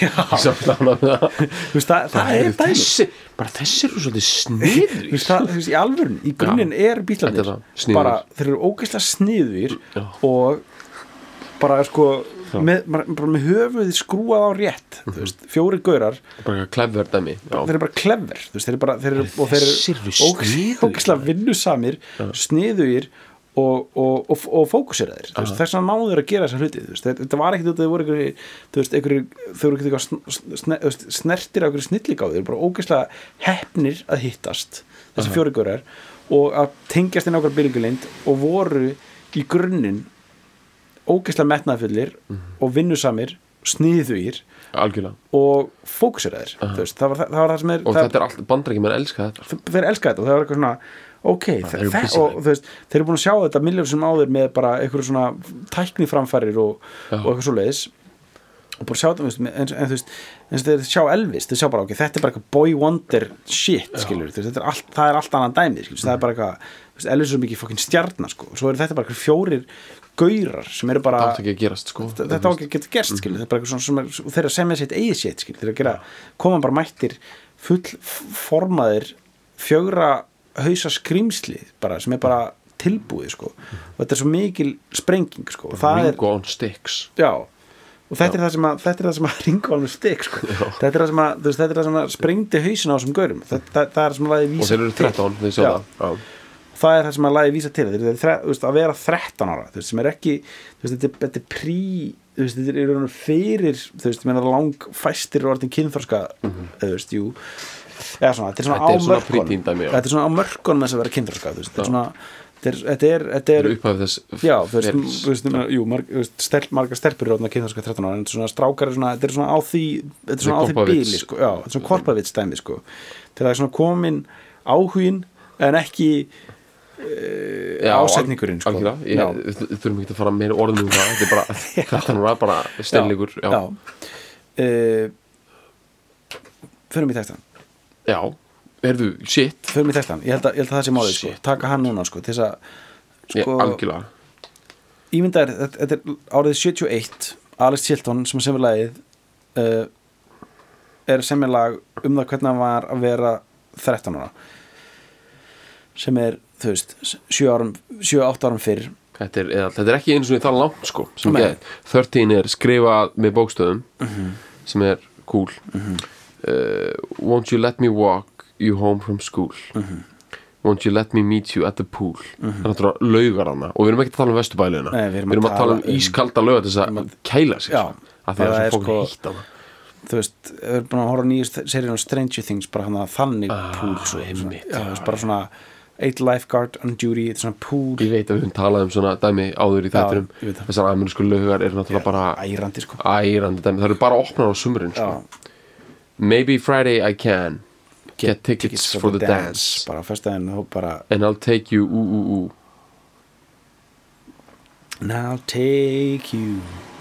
Speaker 2: þú veist það, það er
Speaker 1: þessi bara þessi eru svolítið sniðugir
Speaker 2: þú veist það, þú veist í alvörun í grunninn er Bítlandir bara þeir eru ógeðslega sniðugir og bara sko með, bara með höfuð skrúað á rétt mm-hmm. þú veist, fjóri gaurar
Speaker 1: bara clever dæmi
Speaker 2: þeir eru bara clever þú veist, þeir eru bara þeir eru, og þeir eru ógeðslega vinnusamir ja. Sniðugir og, og, og, og fókuseraðir uh-huh. þess að náður að gera þessa hluti þú veist, þetta var ekkert þetta voru einhverju þú veist, einhverju þau voru ekkert eitthvað snertir á einhverju snilligáð þeir eru bara ógeðslega heppnir að hittast þessi uh-huh. fjóri gaurar og að tengjast inn á okkur bylgjulengd og voru í grunninn ógeðslega metnaðfullir mm-hmm. og vinnusamir, sniðugir
Speaker 1: algjörlega
Speaker 2: og fókuseraðir uh-huh. veist, það, var, það var það sem er
Speaker 1: og
Speaker 2: það,
Speaker 1: þetta er allt, bandaríkjamenn elska þetta
Speaker 2: þeir elska þetta og það var eitthvað svona ok, það þe- þe- og þú veist þeir eru búin að sjá þetta milljón sem áður með bara einhverju svona tækniframfærir og, uh-huh. og eitthvað svo leiðis og bara sjá þetta en, en þú veist, eins og þeir sjá Elvis þeir sjá bara ok, þetta er bara eitthvað boy wonder shit skilur, uh-huh. þetta er allt, það er allt annan dæmi skilur, uh-huh. það er bara eitthvað, veist, Elvis er svo mikið fucking stjarnar sko, og svo eru þetta bara eitthvað fjórir gaurar sem eru bara
Speaker 1: þetta átt ekki að gerast sko
Speaker 2: þetta átt ekki að geta gerst skilur, þetta er bara eitthvað svona sem er, og þeir að semja sitt eigið shit skilur, þeir að gera, koma bara mættir full formaðir fjögra hausa skrýmsli bara, sem er bara tilbúið sko og þetta er svo mikil sprenging sko og það
Speaker 1: Ringo on Sticks
Speaker 2: já, og þetta já. er það sem að þetta er það sem að Ringo on Sticks sko já. þetta er það sem að, veist, þetta er það sem að sprengdi hausin á þessum gaurum, það, það, það er sem að lagi vísa
Speaker 1: og þeir eru þrettán, þeir sjá það já.
Speaker 2: það er það sem að lagi vísa til þeir eru þre, veist, að vera þrettán ára veist, sem er ekki, veist, þetta, er, þetta er prí veist, þetta er fyrir þú veist, mér er lang fæstir og orðin kynþorska mm-hmm. þú veist, jú eða svona, þetta er svona
Speaker 1: þetta
Speaker 2: á mörkunum þetta er svona á mörkunum þess að vera kynþroska þú veist, þetta er svona þetta er, þetta er
Speaker 1: upphafið þess
Speaker 2: já, þú veist, þú veist, jú, marg, stel, margar stelpur eru orðnar kynþroska þrettán ára en svona strákar er svona, þetta er svona á því þetta er svona á því bíli, sko, já, þetta er svona korpavitsdæmi, sko, til það er svona komin áhugin en ekki uh, ásetningurinn, sko
Speaker 1: algjörlega, ég þurfum ekki að fara meira orðum um það, þetta er bara þrettán ára, bara stelligur já, já. Uh, förum í textan já, erðu, shit
Speaker 2: förum í textan, ég held að, ég held að það sé málið sko. taka hann núna, sko, til þess að sko,
Speaker 1: ég, algjörlega
Speaker 2: ímyndar, þetta, þetta er árið sjötíu og eitt Alex Chilton sem semur lagið uh, er semur lag um það hvernig hann var að vera þrettán ára sem er, þú veist, sjö árum sjö átta árum fyrr
Speaker 1: þetta er, eða, þetta er ekki eins og það langt, sko sem get, þrettán er skrifað með bókstöðum uh-huh. sem er cool uh-huh. Uh, won't you let me walk you home from school uh-huh. won't you let me meet you at the pool uh-huh. það er náttúrulega laugar hana og við erum ekki að tala um Vesturbæliðina
Speaker 2: Nei, við erum,
Speaker 1: við erum að tala um ískalda laugar til þess að um, kæla sig
Speaker 2: já,
Speaker 1: að það er svo fólk
Speaker 2: sko,
Speaker 1: heitt hana
Speaker 2: þú veist, við erum búin að horfa nýjast seríun á Stranger Things bara hana þannig
Speaker 1: ah,
Speaker 2: pool svo,
Speaker 1: einmitt,
Speaker 2: já, já. bara svona eitt lifeguard on duty, þetta er svona pool
Speaker 1: ég veit að við höfum talað um svona dæmi áður í þættinum þessar amerísku laugar eru náttúrulega bara
Speaker 2: ærandi, sko.
Speaker 1: ærandi dæmi, það eru bara opnar á sumrin sko. Maybe Friday I can get tickets for the dance
Speaker 2: bara fyrstæðin þá bara
Speaker 1: and I'll take you ú ú ú
Speaker 2: and I'll take you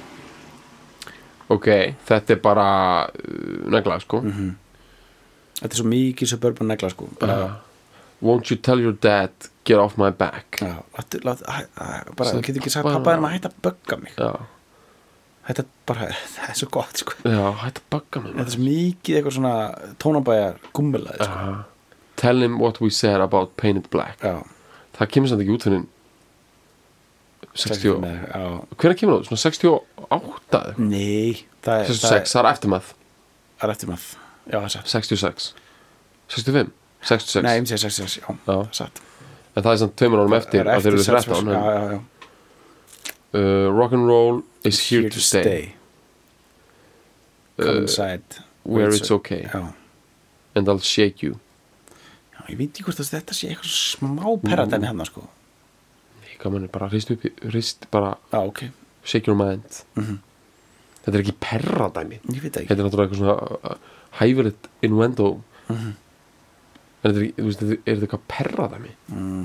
Speaker 1: ok, þetta er bara uh, negla sko
Speaker 2: mm-hmm. þetta er svo mikið suburban negla sko bara
Speaker 1: uh, won't you tell your dad get off my back
Speaker 2: já, lát, lát, hæ, hæ, bara, þú getur ekki sagt
Speaker 1: bara,
Speaker 2: pappa en maður hætti að bögga mig
Speaker 1: já.
Speaker 2: Þetta er bara, það er svo gott sko
Speaker 1: já, hætti að bögga mig
Speaker 2: þetta er svo mikið eitthvað svona tónabæjar gummilaði sko
Speaker 1: uh, tell him what we said about painted black
Speaker 2: já,
Speaker 1: það kemur samt ekki út fyrir sextíu
Speaker 2: já.
Speaker 1: Hvenær kemur það? Svona sextíu og átta
Speaker 2: Nei, það er
Speaker 1: sextíu og sex, það er eftirmað
Speaker 2: Það er eftirmað, já það er satt
Speaker 1: sextíu og sex sextíu og fimm, sextíu og sex
Speaker 2: Nei, ég myndi segja sextíu og sex, já,
Speaker 1: Já.
Speaker 2: það er satt
Speaker 1: En það er samt tveimur árum eftir að þeir eru þrettán
Speaker 2: Já, já, já
Speaker 1: uh, Rock'n'roll is here, here to stay, stay.
Speaker 2: Come
Speaker 1: uh,
Speaker 2: inside
Speaker 1: Where it's okay
Speaker 2: Já.
Speaker 1: And I'll shake you
Speaker 2: Já, ég veit ekki hvort að þetta sé eitthvað smá perradæmi hérna sko
Speaker 1: Gaman er bara hrist upp hrist bara
Speaker 2: Já, ok
Speaker 1: shake your mind
Speaker 2: mm-hmm.
Speaker 1: Þetta er ekki perradæmi
Speaker 2: Ég veit ekki
Speaker 1: Þetta er náttúrulega eitthvað svona uh, hæfilegt innuendo
Speaker 2: mm-hmm.
Speaker 1: En þetta er, þú veist, er þetta eitthvað perradæmi
Speaker 2: mm.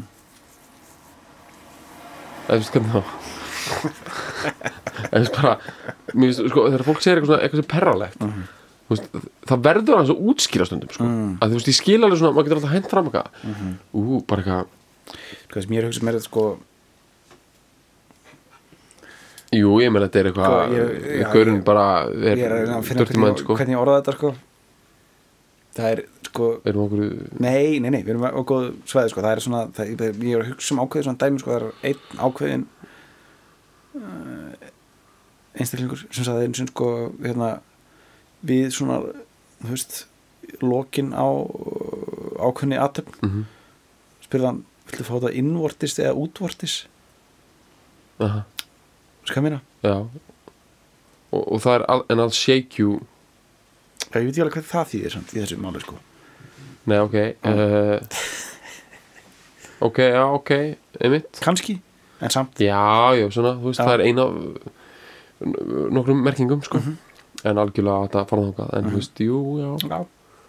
Speaker 1: Það er hvernig þá Það er bara mér finnst, sko, þegar fólk segir eitthvað svona eitthvað sem perralegt
Speaker 2: mm-hmm.
Speaker 1: þú veist, það verður aðeins að útskýra stundum sko.
Speaker 2: mm.
Speaker 1: að þú veist, ég skil alveg svona maður getur alltaf hent fram eitthvað
Speaker 2: mm-hmm.
Speaker 1: ú, bara eitthvað
Speaker 2: Hvað sem ég er að hugsa mér þetta sko
Speaker 1: jú, ég meina þetta er eitthvað
Speaker 2: Sko, ég- já,
Speaker 1: gaurinn
Speaker 2: ég-
Speaker 1: bara
Speaker 2: Ég er
Speaker 1: er
Speaker 2: að reyna að finna
Speaker 1: dirty
Speaker 2: hvernig,
Speaker 1: mind sko
Speaker 2: hvernig ég orða þetta sko Það er sko
Speaker 1: erum okkur
Speaker 2: Nei, nei, nei, við erum á góð svæði sko Það er svona, það, ég er að hugsa um ákveðið svona dæmi sko Það er einn ákveðin uh, einstaklingur sem sagði einu sinni sko hérna, við svona, þú veist lokin á uh, ákveðni athöfn
Speaker 1: mm -hmm.
Speaker 2: spurði hann, viltu fá það innvortis eða útvortis
Speaker 1: Aha.
Speaker 2: Skal mér
Speaker 1: já og, og það er all, and I'll shake you
Speaker 2: Já, ég veit ekki alveg hvað það þýðir samt í þessu máli sko
Speaker 1: nei, ok uh, ok, já, ok einmitt
Speaker 2: Kanski, en samt
Speaker 1: já, já, svona, þú veist,
Speaker 2: Já.
Speaker 1: það er eina nokkrum merkingum sko
Speaker 2: Mhm.
Speaker 1: en algjörlega þetta fara þangað en
Speaker 2: Mhm.
Speaker 1: þú veist, jú, já
Speaker 2: Já,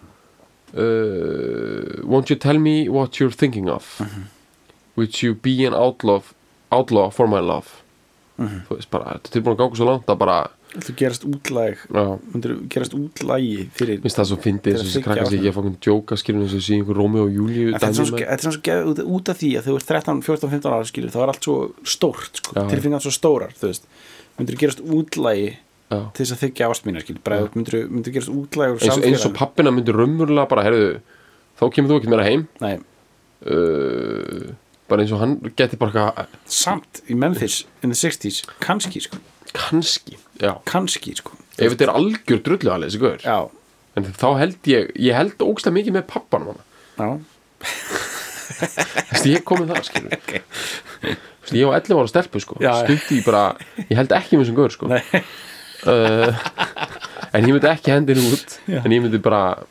Speaker 1: uh, won't you tell me what you're thinking of
Speaker 2: Mhm.
Speaker 1: would you be an outlaw outlaw for my love
Speaker 2: mhm.
Speaker 1: þú veist bara, þetta er tilbúin að ganga svo langt að bara,
Speaker 2: Þú gerast útlæg
Speaker 1: já,
Speaker 2: Myndir gerast útlægi fyrir
Speaker 1: minnst það svo fyndið
Speaker 2: Þegar
Speaker 1: þessi
Speaker 2: þriggja
Speaker 1: krakkar sig
Speaker 2: ára.
Speaker 1: ekki að fokkin djóka skilur eins og sé einhver Rómeó og Júlíu
Speaker 2: En Þetta er
Speaker 1: dæmi
Speaker 2: svona
Speaker 1: með-
Speaker 2: svo- þetta er svona svo geð út, út af því að þú ert þrettán, fjórtán, fimmtán ára skilur þá er allt svo stórt sko,
Speaker 1: Já.
Speaker 2: tilfinningar svo stórar þú veist, myndir gerast útlægi
Speaker 1: já.
Speaker 2: til þess að þykja ást mínar skilur bara
Speaker 1: Já.
Speaker 2: þú myndir, myndir gerast útlægur
Speaker 1: eins, og- eins og pappina myndir raunverulega bara, herðu þá kemur þú ekki meira heim
Speaker 2: Nei,
Speaker 1: uh, bara eins og hann geti bara eitthvað
Speaker 2: samt í Memphis in the sixties, kannski sko
Speaker 1: kannski, já,
Speaker 2: kannski sko
Speaker 1: ef þetta er algjör drullu alveg þessi gaur,
Speaker 2: Já,
Speaker 1: en þá held ég ég held ógstlega mikið með pappanum hana
Speaker 2: já,
Speaker 1: þess að ég kom með það, skilur
Speaker 2: okay.
Speaker 1: Þess, ég var ellefu ára stelpu, sko
Speaker 2: Já, já.
Speaker 1: stundi ég bara, ég held ekki með þessum gaur, sko
Speaker 2: Nei,
Speaker 1: uh, en ég myndi ekki hendinu út
Speaker 2: Já.
Speaker 1: en ég myndi bara,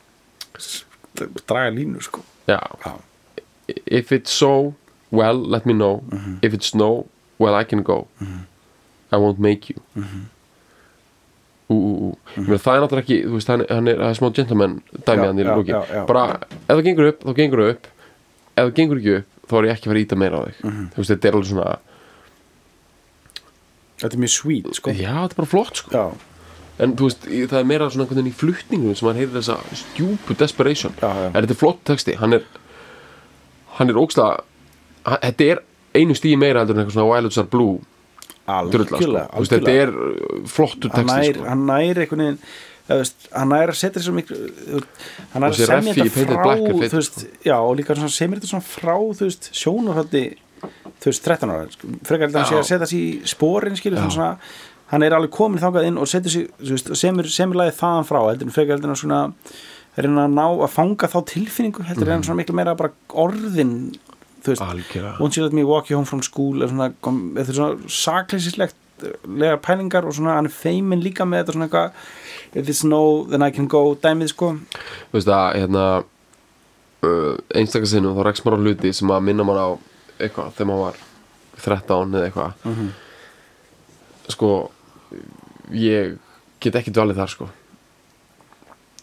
Speaker 2: draga línu sko
Speaker 1: já
Speaker 2: Já,
Speaker 1: if it's so, well, let me know
Speaker 2: Mhm.
Speaker 1: if it's no, well, I can go I won't make you
Speaker 2: Mhm.
Speaker 1: ú, ú, ú mm -hmm. það er náttúrulega ekki, þú veist, hann, hann er, hann er smá gentleman dæmi
Speaker 2: Já,
Speaker 1: hann í
Speaker 2: já,
Speaker 1: lóki
Speaker 2: já, já.
Speaker 1: bara, ef það gengur upp, þá gengur það upp ef það gengur ekki upp, þá er ég ekki að fara að íta meira á þig
Speaker 2: Mhm.
Speaker 1: þú veist, þetta er alveg svona
Speaker 2: þetta er mjög sweet sko
Speaker 1: já, þetta er bara flott, sko
Speaker 2: Já,
Speaker 1: en þú veist, í- það er meira svona einhvern veginn í flutningu sem hann heyrir þessa stjúpu desperation
Speaker 2: já, já.
Speaker 1: en þetta er flott texti, hann er hann er ógstlega hann, þetta er einu stíi meira heldur en eitthvað svona Violet's Are Blue drulla, sko.
Speaker 2: Algjörlega,
Speaker 1: Þú veist, þetta er uh, flottur
Speaker 2: hann
Speaker 1: texti,
Speaker 2: nær,
Speaker 1: sko
Speaker 2: hann nær einhvern veginn eða, veist, hann nær að setja svo miklu hann nær
Speaker 1: Og
Speaker 2: að
Speaker 1: þessi
Speaker 2: semja
Speaker 1: reffi í
Speaker 2: þetta
Speaker 1: Painted
Speaker 2: frá
Speaker 1: Black er feitur,
Speaker 2: þú veist, já, og líka svona, semja þetta svona frá þú veist, sjónarhaldi þú veist, þrettán ára sko. frekar heldur hann sé
Speaker 1: Já.
Speaker 2: að setja sér í sporin skilur,
Speaker 1: Já.
Speaker 2: þannig svona, hann er alveg komin þangað inn og setur sér, þú veist, semur, semur lagið þaðan frá, heldur en frekar heldur hann svona reyna að ná að fanga þá tilfinningu heldur en mm. svona miklu meira bara orðin þú veist,
Speaker 1: algjörlega
Speaker 2: won't you let me walk you home from school eða svona, kom- þetta er svona sakleysislegt lega pælingar og svona hann er feimin líka með þetta svona eitthvað if it's no then I can go dæmið sko
Speaker 1: Þú veist að hérna uh, einstaka sinnum þá rekst maður á hluti sem að minna maður á eitthvað þegar maður var þrettán eða eitthvað
Speaker 2: mm -hmm.
Speaker 1: sko ég get ekki dvalið þar sko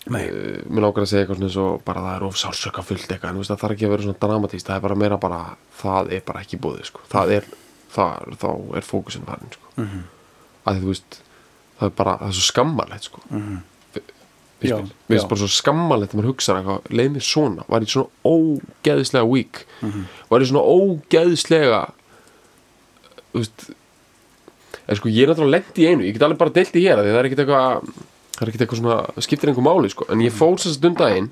Speaker 2: Nei.
Speaker 1: uh, mér langar að segja eitthvað svona eins og bara það er of sársöka fullt eitthvað en veist, það þarf ekki að vera svona dramatíst það er bara meira bara, það er bara ekki búið sko. það er, það, þá er fókusin farin sko.
Speaker 2: mm-hmm.
Speaker 1: að þú veist það er bara, það er svo skammarlegt sko.
Speaker 2: mm-hmm.
Speaker 1: Mér
Speaker 2: Já,
Speaker 1: finnst mér
Speaker 2: já.
Speaker 1: finnst bara svo skammarlegt að maður hugsa eitthvað, leið mér svona, var ég svona ógeðislega weak
Speaker 2: Mhm.
Speaker 1: var ég svona ógeðislega þú veist en sko ég er náttúrulega lent í einu, ég get alveg bara deilt í hér af því það er ekkert eitthvað það er ekkert eitthvað svona, skiptir einhver máli sko en ég fór þess að stundaginn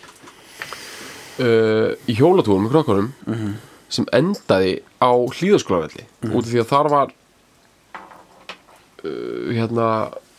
Speaker 1: uh, í hjólatúrum með krokkunum
Speaker 2: Mhm.
Speaker 1: sem endaði á Hlíðaskólavelli út af því að þar var uh, hérna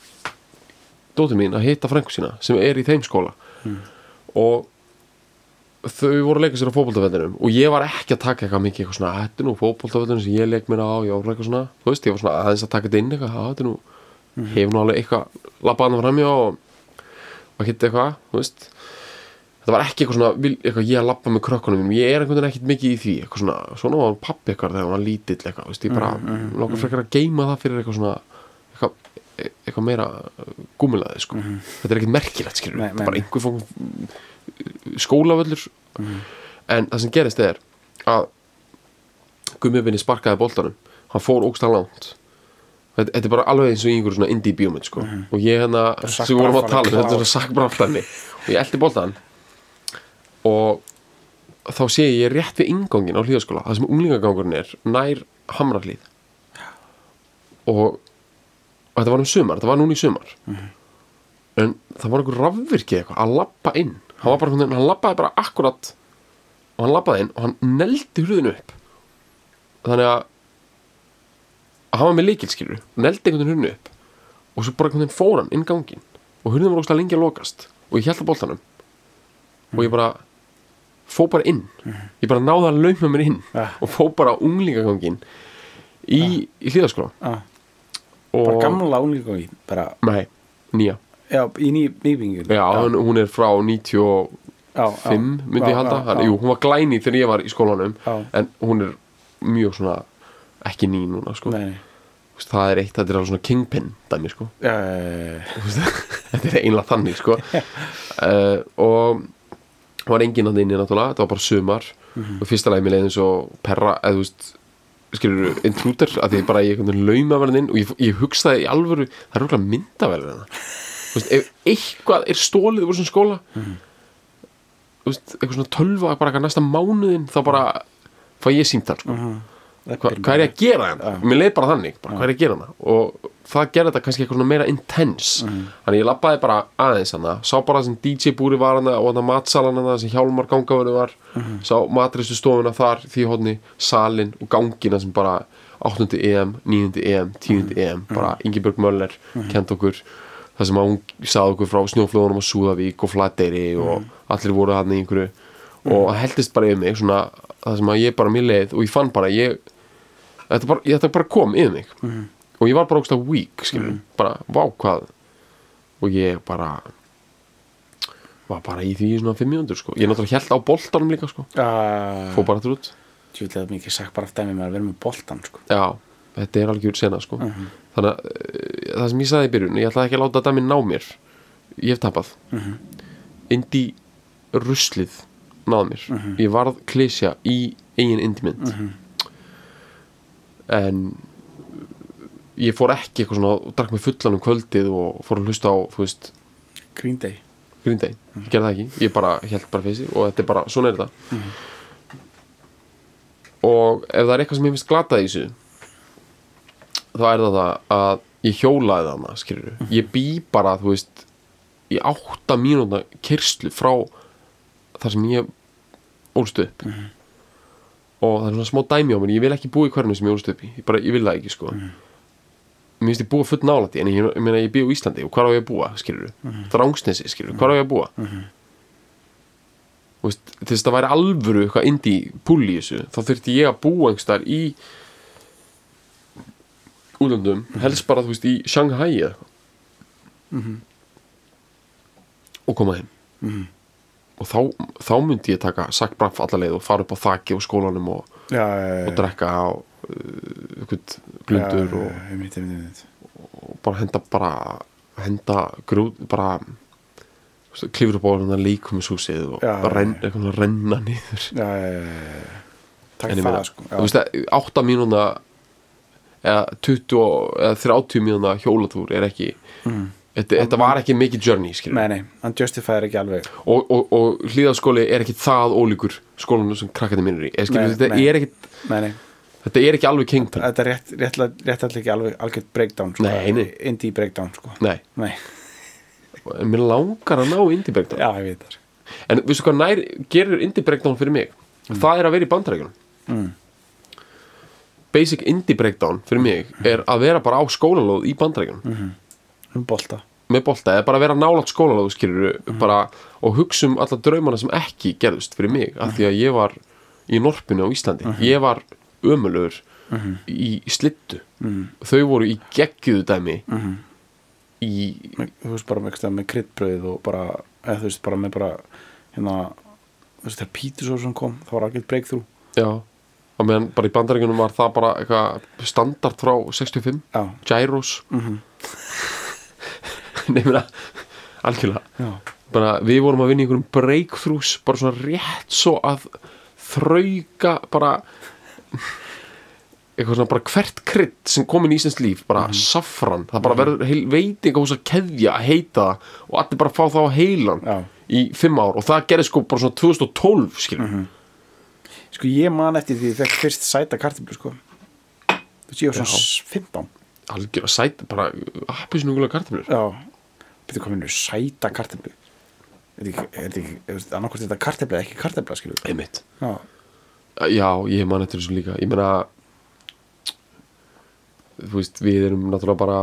Speaker 1: dóttir mín að hitta frænku sína sem er í þeim skóla og þau voru að leika sér á fótboltavellinum og ég var ekki að taka eitthvað mikið eitthvað svona, þetta er nú fótboltavellinu sem ég leik mér á ég var eitthvað svona, þú veist, ég var svona aðeins að taka þetta inn eitthvað, þetta er nú hefur nú alveg eitthvað labbaðan framjá og, og hitt eitthvað, þú veist þetta var ekki eitthvað svona, vil, eitthvað ég að labba með krökkunum mínum, ég er einhvern veginn ekkert mikið í því eitthvað svona, svona var pappi eitthvað þegar hann var lítill eitthvað, þú veist, ég bara mm, mm, langar frekar að geyma það fyrir eitthvað svona eitthvað, eitthvað meira gúmilaði sko.
Speaker 2: Mhm.
Speaker 1: þetta er ekkert merkilegt skilur,
Speaker 2: Nei,
Speaker 1: þetta er
Speaker 2: nei,
Speaker 1: bara
Speaker 2: nei.
Speaker 1: einhver fókum skólavöllur
Speaker 2: Mhm.
Speaker 1: en það sem gerist er að gummivinni sparkaði boltanum hann fór ógstlega langt þetta, þetta er bara alveg eins og í einhverjum svona indie bíómynd sko. og ég hérna,
Speaker 2: Zac
Speaker 1: sem við vorum að
Speaker 2: Braff
Speaker 1: tala um
Speaker 2: var að
Speaker 1: þetta er svona Zac Braff dæmi og ég elti boltan og þá sé ég rétt við inngangin á Hlíðaskóla það sem unglingagangurinn er nær Hamrahlíð og, og þetta var um sumar þetta var núna í sumar en það var einhver rafvirki eitthvað að labba inn hann, var bara, hann labbaði bara akkurat og hann labbaði inn og hann neldi hurðinu upp þannig að að hann var með lykilskilur neldi einhvern veginn hurðinu upp og svo bara einhvern veginn fór hann inn gangin og hurðinu var ógstlega lengi að lokast og ég held að boltanum og ég bara fó bara inn ég bara náði að lauma mér inn
Speaker 2: Ja.
Speaker 1: og fó bara á unglingagangin í, í Hlíðaskóla
Speaker 2: ah,
Speaker 1: og
Speaker 2: bara gamla unglíkói bara,
Speaker 1: nei, nýja
Speaker 2: já, í ný, nýbingin
Speaker 1: já, hún, hún er frá níutíu og fimm myndi ég halda, hann, jú, hún var glæný þegar ég var í skólanum
Speaker 2: Já.
Speaker 1: en hún er mjög svona ekki ný núna sko.
Speaker 2: nei,
Speaker 1: Þú veist, það er eitt, þetta er alveg svona kingpin dæmi sko.
Speaker 2: já, já,
Speaker 1: Þú veist, þetta er einlega þannig sko. uh, og það var enginn að inni náttúrulega, þetta var bara sumar og fyrsta lagi mér leiði eins og perra eða þú veist, skilur intruder að því bara ég einhvern veginn lauma verðin inn og ég, ég hugsaði í alvöru, það er rúglega myndavelur en það, þú veist, ef eitthvað er stólið úr svona skóla þú veist, eitthvað svona tölva bara eitthvað næsta mánuðin, þá bara fæ ég símtal sko. Hva, hvað er ég að gera hérna? Mér leið bara þannig, bara, hvað er ég að gera hérna? Og það gerði þetta kannski eitthvað svona meira intense þannig ég labbaði bara aðeins hana sá bara sem D J búri var hana og hana matsalan hana sem Hjálmar gangavöru var sá matristu stofuna þar því hodni salin og gangina sem bara áttundi E M, níundi E M, tíundi E M bara Ingibjörg Möller kent okkur það sem að hún sagði okkur frá snjóflóðunum á Súðavík og Flateyri og allir voru hann í einhverju og það heldist bara yfir mig svona það sem að ég bara mér leið og ég fann bara ég þetta bara, ég, þetta bara kom yfir mig mm. og ég var bara ógst að weak skilur, mm. bara, vá hvað og ég bara var bara í því svona fimm mínútur sko. Ég náttúrulega held á boltanum líka sko.
Speaker 2: uh,
Speaker 1: fór bara þrút
Speaker 2: Tjúlega mikið sagt bara aftur með að vera með boltan sko.
Speaker 1: já, þetta er algjör sena sko.
Speaker 2: uh -huh.
Speaker 1: þannig að uh, það sem ég sagði í byrjun ég ætlaði ekki að láta dæmi ná mér ég hef tapað
Speaker 2: uh -huh.
Speaker 1: indi ruslið náð mér
Speaker 2: uh -huh.
Speaker 1: ég varð klísja í eigin indimynd
Speaker 2: uh -huh.
Speaker 1: en ég fór ekki eitthvað svona og drakk mig fullan um kvöldið og fór að hlusta á, þú veist,
Speaker 2: Green Day
Speaker 1: Green Day, ég gerði það ekki ég bara held bara fyrir sig og þetta er bara, svona er þetta
Speaker 2: uh -huh.
Speaker 1: og ef það er eitthvað sem ég finnst glatað í þessu þá er það það að ég hjólaði þarna, skilur uh -huh. ég bý bara, þú veist í átta mínúta keyrslu frá þar sem ég ólst upp uh -huh. og það er svona smá dæmi á mér ég vil ekki búa í hvernu sem ég ólst upp í ég, bara, ég vil það ekki, sko uh -huh. mér finnst ég búa full nálægt í en ég, ég meina ég bý á Íslandi og hvar á ég að búa, skilur uh -huh. Drangsnesi, skilur, hvar á ég að búa uh -huh. Þú veist, til þess að það væri alvöru eitthvað indie pull í þessu þá þurfti ég að búa einhverstaðar í útlöndum, helst bara, þú veist, í Shanghai eða
Speaker 2: uh -huh.
Speaker 1: og koma heim
Speaker 2: uh -huh.
Speaker 1: og þá, þá myndi ég taka Zac Braff alla leið og fara upp á þaki á skólanum og,
Speaker 2: já, já, já.
Speaker 1: og drekka á uh, eitthvað blundur
Speaker 2: já,
Speaker 1: og,
Speaker 2: já, einmitt, einmitt, einmitt.
Speaker 1: og bara henda bara henda grút bara klifur upp á hann líkumishúsið og
Speaker 2: Já, já,
Speaker 1: renn, eitthvað svona renna niður
Speaker 2: já, já, já, já. Takk
Speaker 1: en ég
Speaker 2: það
Speaker 1: meina,
Speaker 2: sko
Speaker 1: þú veist að átta mínúna eða tuttugu eða þrjátíu mínúna hjólatúr er ekki
Speaker 2: mm.
Speaker 1: þetta, þetta var ekki mikið journey skilur.
Speaker 2: Nei, nei, hann justifæðir ekki alveg
Speaker 1: og, og, og hlíðaskóli er ekki það ólíkur skólanum sem krakkandi minnur í er, skilur,
Speaker 2: Nei,
Speaker 1: þetta,
Speaker 2: nei.
Speaker 1: er ekki,
Speaker 2: Nei, nei,
Speaker 1: þetta er ekki alveg kingpin
Speaker 2: þetta er rétt, rétt, rétt allir ekki alveg algjört breakdown sko.
Speaker 1: Nei, nei.
Speaker 2: Indie breakdown sko.
Speaker 1: nei,
Speaker 2: Nei,
Speaker 1: en mér langar að ná indie breakdown
Speaker 2: já, ég veit það
Speaker 1: en veistu hvað nær gerir indie breakdown fyrir mig það er að vera í Bandaríkjunum
Speaker 2: mm.
Speaker 1: basic indie breakdown fyrir mig er að vera bara á skólalóð í Bandaríkjunum
Speaker 2: mm. Um bolta
Speaker 1: með bolta, eða bara að vera nálægt skólalóð skilur mm. bara og hugsa um alla draumana sem ekki gerðust fyrir mig af því að ég var í Norpinu á Íslandi
Speaker 2: mm. ég
Speaker 1: ég var ömulugur mm. í slittu
Speaker 2: mm.
Speaker 1: þau voru í geggjuðu dæmi
Speaker 2: mm.
Speaker 1: í
Speaker 2: Þú veist bara með, með kryddbrauð og bara, eða þú veist bara með bara hérna, þú veist þegar pítusósan kom það var algjörð breakthrough
Speaker 1: já, og meðan bara í Bandaríkjunum var það bara eitthvað standard frá sextíu og fimm
Speaker 2: Já,
Speaker 1: gyros
Speaker 2: mhm
Speaker 1: nefnir að algjörlega
Speaker 2: Já,
Speaker 1: bara við vorum að vinna í einhverjum breakthroughs bara svona rétt svo að þrauka bara eitthvað svona bara hvert krydd sem komin í íslenskt líf bara safran, það bara verður heil veitingahús að keðja að heita það og allir bara fá það á heilan
Speaker 2: já
Speaker 1: í fimm ár og það gerði sko bara svona tvö þúsund og tólf skilur
Speaker 2: Sko ég man eftir því þegar fyrst sæta kartöflu sko Þú veist ég var svona fimmtán
Speaker 1: algjörlega sæt, bara appisnugulega kartöflur
Speaker 2: Já, betur hvað minnur sæta kartöflu Er þetta ekki, er þetta ekki, annarkvort þetta kartöfla eða ekki kartöfla skilur
Speaker 1: einmitt,
Speaker 2: Já,
Speaker 1: já ég man eftir þessu líka ég meina þú veist, við erum náttúrulega bara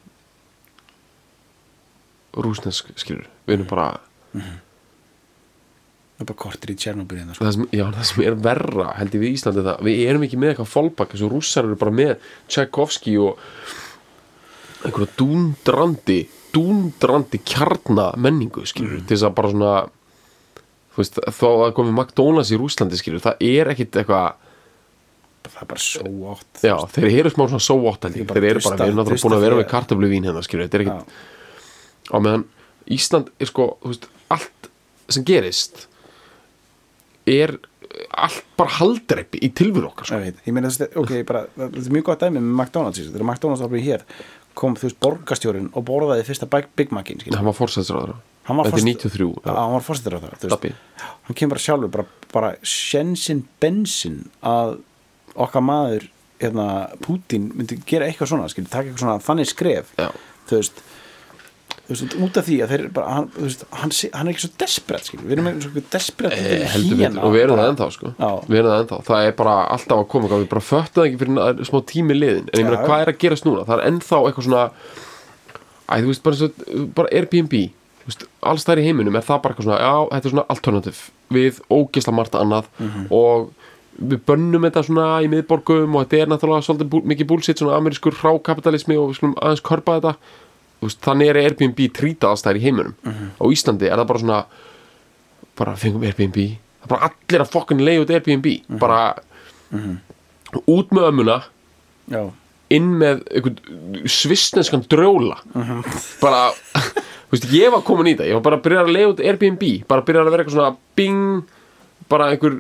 Speaker 1: rúsnesk skilur, við erum bara
Speaker 2: það er bara kortir í Tjernobyl hérna sko
Speaker 1: það sem, já, það sem er verra held ég við Íslandi það, við erum ekki með eitthvað fallback eins og rússar eru bara með Tchaikovsky og einhverja dúndrandi dúndrandi kjarna menningu skilur, mm. til þess að bara svona þú veist, þá að komið McDonalds í Rússlandi skilur, það er ekkit eitthvað
Speaker 2: Það er bara so what
Speaker 1: já, þeir eru smá svona so what held ég, þeir eru bara, við erum náttúrulega búin að vera með kartöfluvín hérna skilur, þetta er ekkit á meðan Ísland er sko, þú veist, allt sem gerist er allt bara haldreipi í tilveru okkar sko.
Speaker 2: Ég veit, ég meina þess að, ok, bara, það er mjög gott dæmi með McDonalds, þegar McDonalds var bara hér kom þú veist borgarstjórinn og borðaði fyrsta Big Macin,
Speaker 1: hann var forsætisráðherra,
Speaker 2: hann var
Speaker 1: þetta er níutíu og þrjú
Speaker 2: já, hann var forsætisráðherra, þú
Speaker 1: Dabbi.
Speaker 2: veist, hann kemur bara sjálfur bara, bara sjensinn bensin að okkar maður hérna, Putin myndi gera eitthvað svona skilur, taka eitthvað svona þannig skref
Speaker 1: já.
Speaker 2: þú veist þú veist, út af því að þeir bara hann, þú veist, hann, hann er ekki svo desperate skilur. Við erum ekki svo desperate
Speaker 1: Eh, heldur betur, og við erum það ennþá sko.
Speaker 2: Já.
Speaker 1: við erum það ennþá, það er bara alltaf að koma við bara föttum það ekki fyrir na- smá tími liðin en ég meina
Speaker 2: Já.
Speaker 1: hvað er að gerast núna, það er ennþá eitthvað svona æ, þú veist, bara, svo, bara Airbnb þú veist, alls þær í heiminum er það bara eitthvað svona já, þetta er svona alternative við ógeðslega margt annað
Speaker 2: Mhm.
Speaker 1: og við bönnum þetta svona í miðborgum og þetta er náttúrulega svolítið bú, mikið bullshit svona amerískur hrákapitalismi og við skulum aðeins körpa þetta þú veist, þannig er Airbnb trítast þær í heiminum á Íslandi er það bara svona bara fengum Airbnb það er bara allir að fokkin leiða út Airbnb bara út með ömmuna
Speaker 2: já,
Speaker 1: inn með einhvern svissneskan drjóla bara þú veist, ég var komin í það, ég var bara að byrja að leiða út Airbnb bara að byrja að vera eitthvað svona bing bara einhver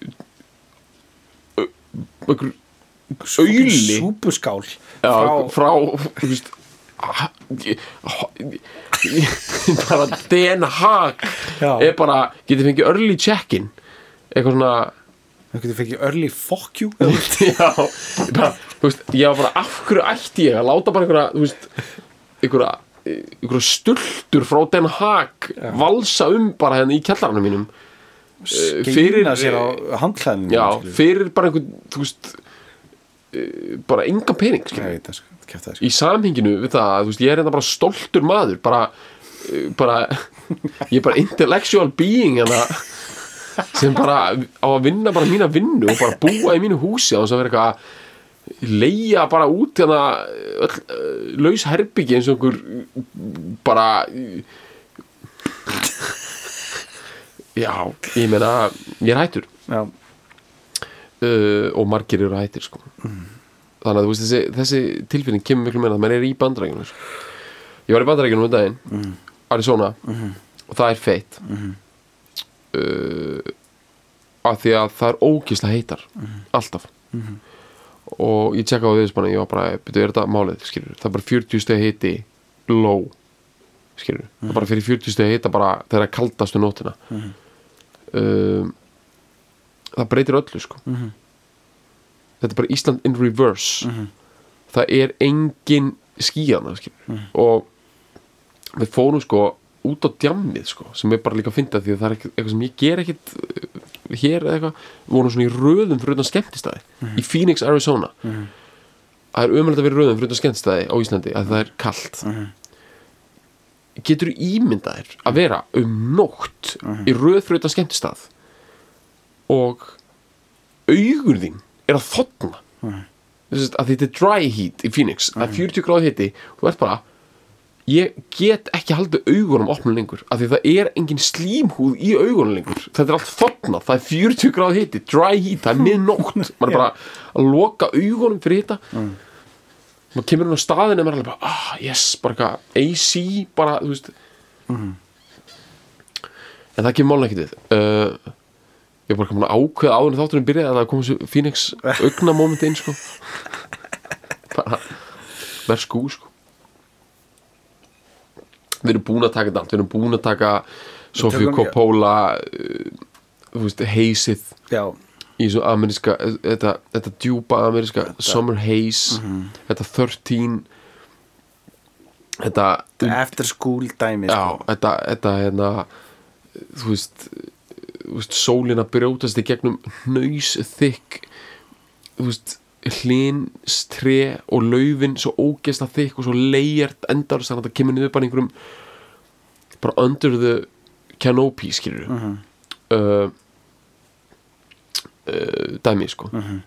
Speaker 1: ö- einhver auðli
Speaker 2: súpuskál
Speaker 1: Já,
Speaker 2: frá,
Speaker 1: frá, þú veist ha- ég- ha- ég- bara Den Haag
Speaker 2: Já.
Speaker 1: er bara, getið fengið early check-in eitthvað svona
Speaker 2: það getur fengið early fuck you
Speaker 1: já, bara, þú veist, ég var bara af hverju ætti ég að láta bara einhverja þú veist, einhverja einhverja stultur frá Den Haag valsa um bara hérna í kjallaranum mínum fyrir-
Speaker 2: skeina sér á handklæðinu
Speaker 1: já, fyrir bara einhvern þú veist eh, bara engan pening skilur.
Speaker 2: ég veit það, sko, kjafta það sko.
Speaker 1: í samhenginu við það, þú veist, ég er hérna bara stoltur maður bara, uh, bara ég er bara intellectual being hérna, sem bara á að vinna bara mína vinnu og bara búa í mínu húsi á þess að vera eitthvað að leigja bara út hérna öll, uh, laus herbyggi eins og einhver bara já, ég meina ég er hættur
Speaker 2: já,
Speaker 1: uh, og margir eru hættir sko. mm. þannig að þú veist þessi, þessi tilfinning kemur miklu meira að maður er í Bandaríkjunum sko. ég var í Bandaríkjunum um daginn mm. Arizona mm. og það er feitt
Speaker 2: Mhm.
Speaker 1: uh, af því að það er ógeðslega heitar alltaf
Speaker 2: Mhm.
Speaker 1: og ég tjekka á viðspanna, ég var bara byrju, er þetta málið, skilur, það er bara fjörutíu steg hiti low, skilur það er bara fyrir fjörutíu steg hita bara þegar það er kaldastu nótina
Speaker 2: Mhm.
Speaker 1: um, það breytir öllu sko
Speaker 2: Mhm.
Speaker 1: þetta er bara Ísland in reverse
Speaker 2: Mhm.
Speaker 1: það er engin skíðana skilur
Speaker 2: Mhm.
Speaker 1: og við fórum sko út á djammið sko, sem er bara líka að finna því að það er ekki, eitthvað sem ég ger ekkit uh, hér eða eitthvað, við vorum svona í röðum fyrir utan skemmtistæði, í Phoenix, Arizona
Speaker 2: Mhm.
Speaker 1: það er ömulegt að vera í röðum fyrir utan skemmtistæði á Íslandi að það er kalt
Speaker 2: Mhm.
Speaker 1: getur ímyndaðir að vera um nótt í röð fyrir utan skemmtistað og augur þín er að þotna
Speaker 2: Mhm.
Speaker 1: þess að þetta er dry heat í Phoenix að fjörutíu gráð hiti, þú ert bara ég get ekki haldið augunum opnum lengur, af því það er engin slímhúð í augunum lengur, þetta er allt þotnað, það er fjörutíu gráð hiti, dry heat það er miðnótt, maður er bara að loka augunum fyrir hita
Speaker 2: Mm.
Speaker 1: maður kemur inn á staðinu og maður er alveg bara, ah yes, bara eitthvað A C bara, þú veist
Speaker 2: Mhm.
Speaker 1: en það kemur málun ekkert við uh, ég er bara komin að ákveða áður en þátturinn byrjaði að það kom þessu Phoenix augnamóment inn sko bara verð skú sko við erum búin að taka þetta allt, við erum búin að taka Sofíu
Speaker 2: tökum-
Speaker 1: Coppola uh, þú veist, heysið
Speaker 2: Já.
Speaker 1: í svo ameríska þetta, þetta djúpa ameríska Summer Haze þetta þrettán þetta
Speaker 2: After school dæmi
Speaker 1: já,
Speaker 2: sko.
Speaker 1: þetta, þetta hérna þú veist, þú veist sólin að brjótast í gegnum hnaus þykk þú veist hlinstré og laufin svo ógeðslega þykk og svo layert endar þannig að það kemur niður bara einhverjum bara under the canopy skilur
Speaker 2: Mhm.
Speaker 1: uh, uh, dæmi sko
Speaker 2: Mhm.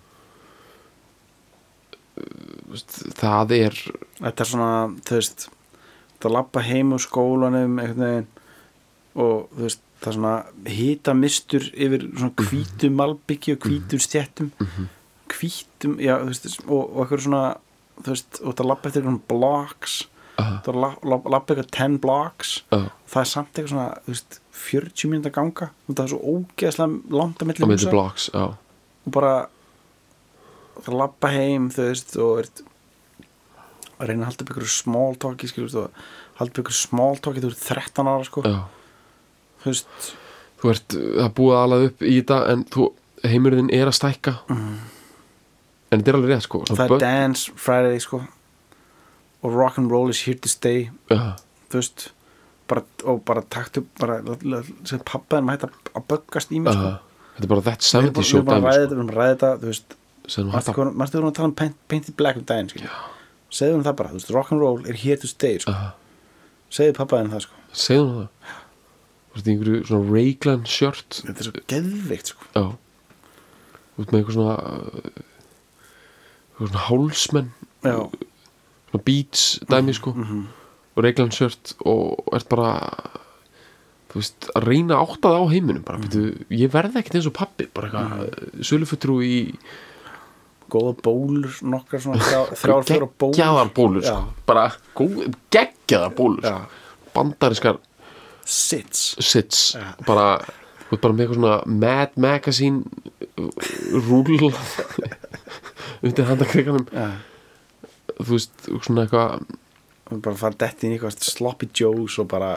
Speaker 1: Þú veist, það er
Speaker 2: Þetta er svona, þú veist það labba heim úr skólanum einhvern veginn og þú veist, það er svona hita mistur yfir svona hvítu malbyggi og hvítur stjettum hvítum, já, þú veist og, og eitthvað svona, þú veist og það labba eftir einhvern blocks
Speaker 1: uh,
Speaker 2: það labba eitthvað ten blocks
Speaker 1: uh,
Speaker 2: það er samt eitthvað svona, þú veist fjörutíu mínúta ganga og það er svo ógeðslega langt að
Speaker 1: á
Speaker 2: milli
Speaker 1: milli blocks já.
Speaker 2: og bara það labba heim, þú veist og er að reyna að halda upp ykkur small talki skilur, þú veist, halda upp ykkur small talki þú ert þrettán ára sko
Speaker 1: Já.
Speaker 2: þú veist
Speaker 1: þú ert, það er búið að alað upp í þetta en þú, heimurinn er að stækka
Speaker 2: mm.
Speaker 1: en þetta er alveg rétt sko
Speaker 2: og það er Dance Friday sko og rock and roll is here to stay
Speaker 1: já,
Speaker 2: þú veist bara, og bara taktu bara sem pappaðin maður hægt að böggast í mig sko.
Speaker 1: uh, þetta er bara that seventies show
Speaker 2: við erum bara að ræða
Speaker 1: dæmi
Speaker 2: þetta, við erum að ræða þetta þú veist,
Speaker 1: sko
Speaker 2: mannstu hvað mannstu við erum að tala um Paint- Painted Black um daginn skilur segðu hún það bara, þú veist, rock and roll er here to stay sko.
Speaker 1: uh,
Speaker 2: segðu pappaðin það sko
Speaker 1: segðu hún það þú veist, einhverju svona Raglan shirt
Speaker 2: þetta er svo geðvikt sko
Speaker 1: já þú veist með eitthvað svona uh, eitthvað svona hálsmenn
Speaker 2: já,
Speaker 1: svona beats dæmi sko
Speaker 2: mhm
Speaker 1: og Raglan shirt og ert bara þú veist að reyna að átta það á heiminum bara, mm. byrju, ég verði ekkert eins og pappi bara eitthvað mm. sölufutrú í
Speaker 2: góða bólur, nokkar svona þrjár, þrjár fjóra bólur
Speaker 1: geggjaðar bólur
Speaker 2: Já.
Speaker 1: sko. bara góð, geggjaðar bólur
Speaker 2: Já.
Speaker 1: sko. bandariskar
Speaker 2: sits
Speaker 1: sits
Speaker 2: Já.
Speaker 1: bara, þú veist, bara með eitthvað svona Mad Magazine rúl undir handakrikanum
Speaker 2: já,
Speaker 1: þú veist, svona eitthvað
Speaker 2: og bara fara dett inn í eitthvað sloppy joes og bara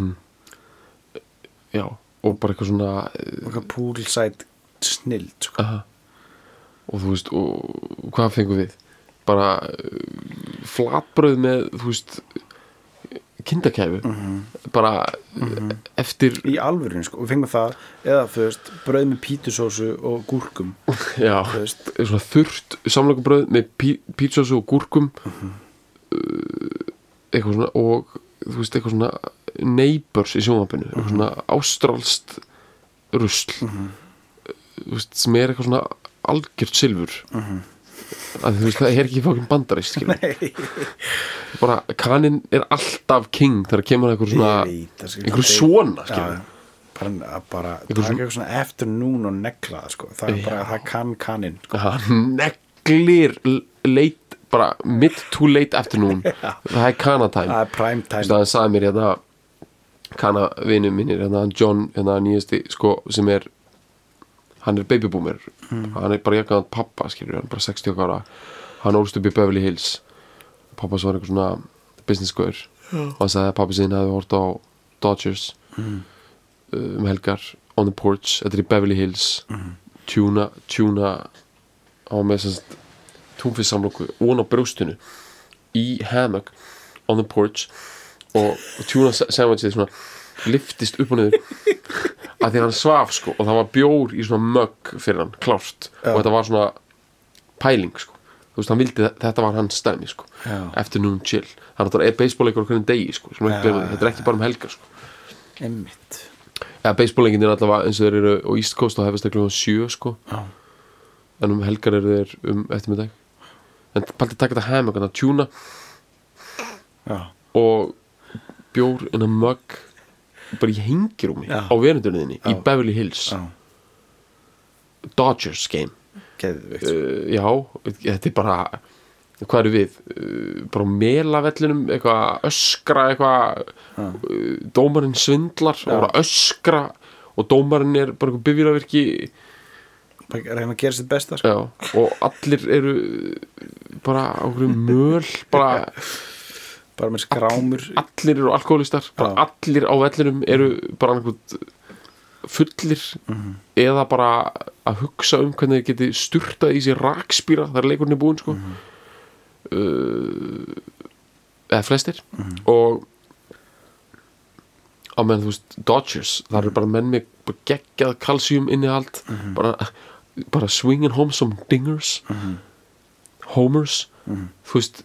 Speaker 1: já, og bara eitthvað svona
Speaker 2: eitthvað poolside snild sko.
Speaker 1: aha. og þú veist, og hvað fengum við bara uh, flatbrauð með, þú veist kindakæfu
Speaker 2: Mhm.
Speaker 1: bara eftir
Speaker 2: í alvörinu sko, við fengum það eða þú veist, brauð með pítusósu og gúrkum
Speaker 1: já,
Speaker 2: þú veist,
Speaker 1: svona þurrt samlokubrauð með pí, pítsósu og gúrkum
Speaker 2: Mhm.
Speaker 1: uh, eitthvað svona og þú veist, eitthvað svona neighbors í sjónvarpinu, eitthvað svona ástralst rusl
Speaker 2: Mhm.
Speaker 1: þú veist, sem er eitthvað svona algjört silfur
Speaker 2: Mhm.
Speaker 1: að þú veist, það er ekki fókin bandarist skilur.
Speaker 2: nei,
Speaker 1: bara kaninn er alltaf king þegar kemur einhver svona
Speaker 2: ég veit það, sko,
Speaker 1: einhver
Speaker 2: það-
Speaker 1: svona
Speaker 2: já,
Speaker 1: skilur.
Speaker 2: bara, bara
Speaker 1: Einhver
Speaker 2: taka
Speaker 1: svona-
Speaker 2: eitthvað svona afternoon og negla það, sko. það er
Speaker 1: Já.
Speaker 2: bara, það kann kaninn sko.
Speaker 1: hann neglir l- late, bara mid to late afternoon það er kanatime
Speaker 2: það er prime time
Speaker 1: það sagði mér hérna kana vinur mínir, hérna John, hérna nýjasti sko, sem er hann er babyboomer, mm. hann er bara jakkaðan pappa, skilur, hann er bara sextíu ára, hann ólst upp í Beverly Hills, pappa svo var einhver svona business-gaur mm. og hann sagði að pappi sín hefði hort á Dodgers mm. um helgar on the porch, þetta er í Beverly Hills mm. tjúna, tjúna á með þess túnfisksamloku og á brjóstinu í hammock on the porch og, og tjúna sandwichið svona liftist upp og niður að því hann svaf sko og það var bjór í svona mögg fyrir hann, klárt Já. Og þetta var svona pæling sko, þú veist, hann vildi þetta var hans stæmi sko, Já. Afternoon chill hann er baseballleikur okkur en degi sko Já, þetta er ekki bara um helgar sko
Speaker 2: einmitt
Speaker 1: ja, baseballleikin er allavega eins og þeir eru á East Coast og hefast ekki um sjö sko Já. En um helgar eru þeir um eftirmiddag en paldið taka þetta hammock að tjúna Já. Og bjór in a mug bara í hengirúmi á verundunniðinni í Beverly Hills já. Dodgers game uh, já, þetta er bara hvað eru við uh, bara melavellinum, eitthvað öskra eitthvað uh, dómarinn svindlar já. Og bara öskra og dómarinn er bara eitthvað bifjuravirki
Speaker 2: bara reyna að gera sitt besta sko.
Speaker 1: Já, og allir eru bara á hverju möl bara
Speaker 2: bara með skrámur
Speaker 1: allir eru alkoholistar, bara Já. Allir á vellinum eru bara einhvern fullir mm-hmm. eða bara að hugsa um hvernig þeir geti sturtað í sér rakspýra þar leikurinn er búinn sko mm-hmm. uh, eða flestir mm-hmm. og á meðan þú veist Dodgers, þar eru bara menn með bara geggjað kalsíum innihald mm-hmm. bara, bara swinging home some dingers mm-hmm. homers mm-hmm. þú veist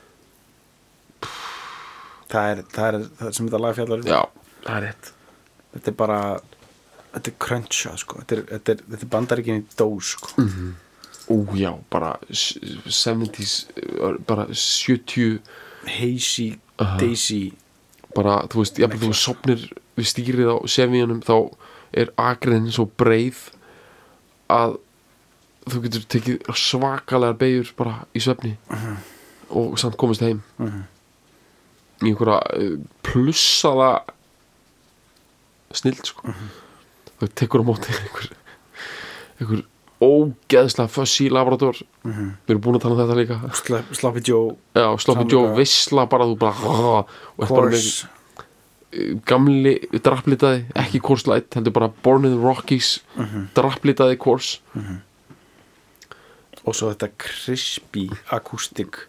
Speaker 2: Það er, það er það sem þetta lag fjallar
Speaker 1: Já, það er rétt
Speaker 2: Þetta er bara þetta er cruncha sko þetta er, þetta er, þetta er bandaríkin í dós sko
Speaker 1: mm-hmm. Ú já, bara seventies bara sjötíu
Speaker 2: hazy, uh-huh. daisy
Speaker 1: bara, þú veist, jafnvel þú sopnir við stýrið á sevíunum þá er akriðin svo breið að þú getur tekið svakalegar beigur bara í svefni uh-huh. og samt komist heim uh-huh. í einhverja plussaða snild sko uh-huh. það tekur á móti einhver einhver ógeðslega fuzzy labrador uh-huh. við erum búin að tala um þetta líka
Speaker 2: Sla, Sloppy Joe
Speaker 1: já, Sloppy Joe veisla bara þú bara og eftir bara með gamli drapplitaði ekki Coors Light, heldur bara Born in the Rockies uh-huh. drapplitaði Coors uh-huh.
Speaker 2: og svo þetta crispy acoustic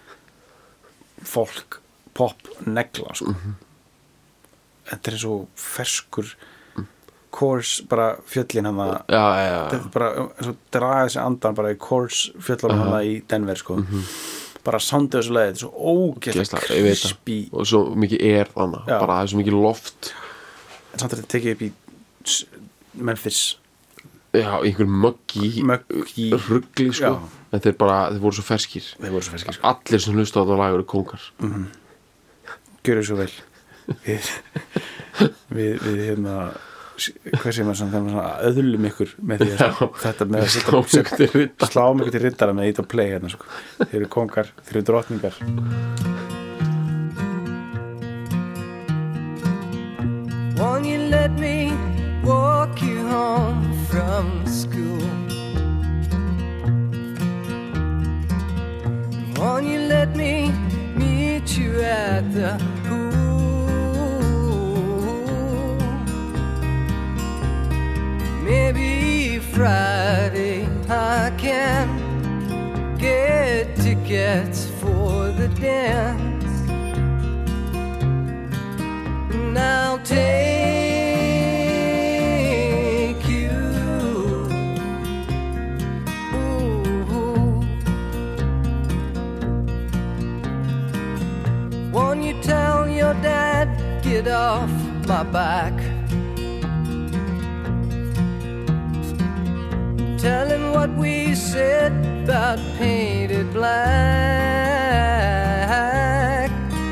Speaker 2: folk pop negla sko. mm-hmm. þetta er svo ferskur Coors bara fjöllin hana
Speaker 1: já, já, já.
Speaker 2: þetta er bara svo draga þessi andan bara í Coors fjöllunum uh-huh. hana í Denver sko mm-hmm. bara soundið þessu leið, þetta er svo ógeðslega crispy
Speaker 1: og svo mikið er þannig, bara það er svo mikið loft
Speaker 2: en samt að þetta tekið upp í Memphis
Speaker 1: já, einhver möggi
Speaker 2: möggi
Speaker 1: ruggli sko já. En þeir bara, þeir voru svo ferskir
Speaker 2: þeir voru svo ferskir sko.
Speaker 1: allir sem hlusta á þetta lag eru kóngar
Speaker 2: mhm gjörðu svo vel við, við, við hérna hvað sem er svona öðlum ykkur með því að þetta með að setja slám ykkur til riddara með ít og play hérna sko. þeir eru kongar, þeir eru drottningar
Speaker 3: Won't you let me walk you home from school Won't you let me meet you at the pool Maybe Friday I can get tickets for the dance And I'll take you Ooh. Won't you tell your dad, get off my back Tell him what we said about painted black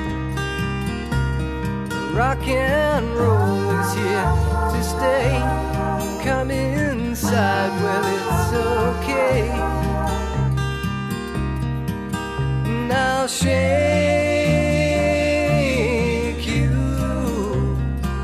Speaker 3: Rock and roll is here to stay Come inside, well it's okay Now shake you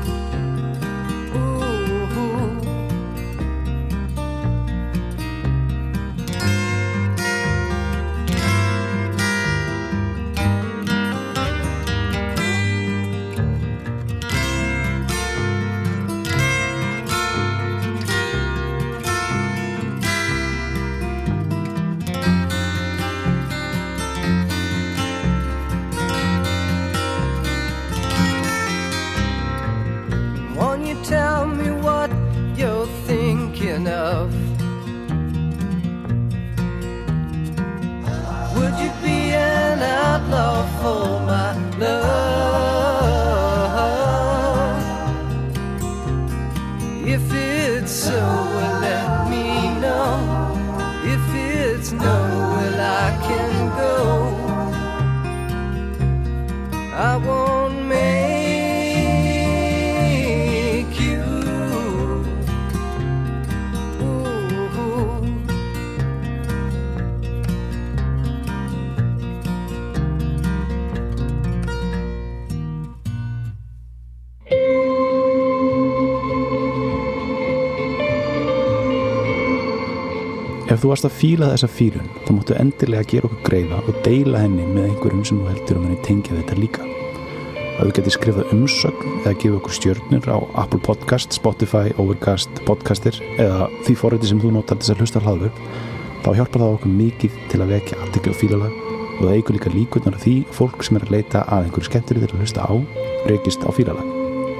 Speaker 4: Ef þú varst að fíla þessa fílun þá máttu endilega gera okkur greiða og deila henni með einhverjum sem þú heldur um henni tengja þetta líka. Að þú getur skrifað umsögn eða gefa okkur stjörnur á Apple Podcast, Spotify, Overcast, Podcaster eða því forriti sem þú notar til að hlusta á hlaðvörp, þá hjálpar það okkur mikið til að vekja athygli á fílalag og það eykur líka líkurnar á því að fólk sem er að leita að einhverju skemmtiri til að hlusta á rekist á fílalag.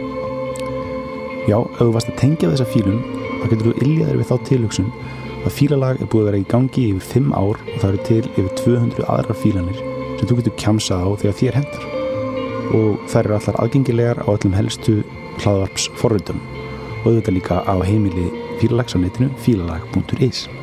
Speaker 4: Já, ef þú varst að tengja þessa fílun þá getur þú yljaðir við þá tilhugsun að fílalag er búið að vera í gangi yfir fimm ár og það eru til yfir tvö hundruð aðrar fílanir sem þú getur kjamsað á þegar þér hentar og þær eru allar aðgengilegar á öllum helstu hlaðvarps forritum og auðvitað líka á heimili fílalags á netinu fílalag punktur is.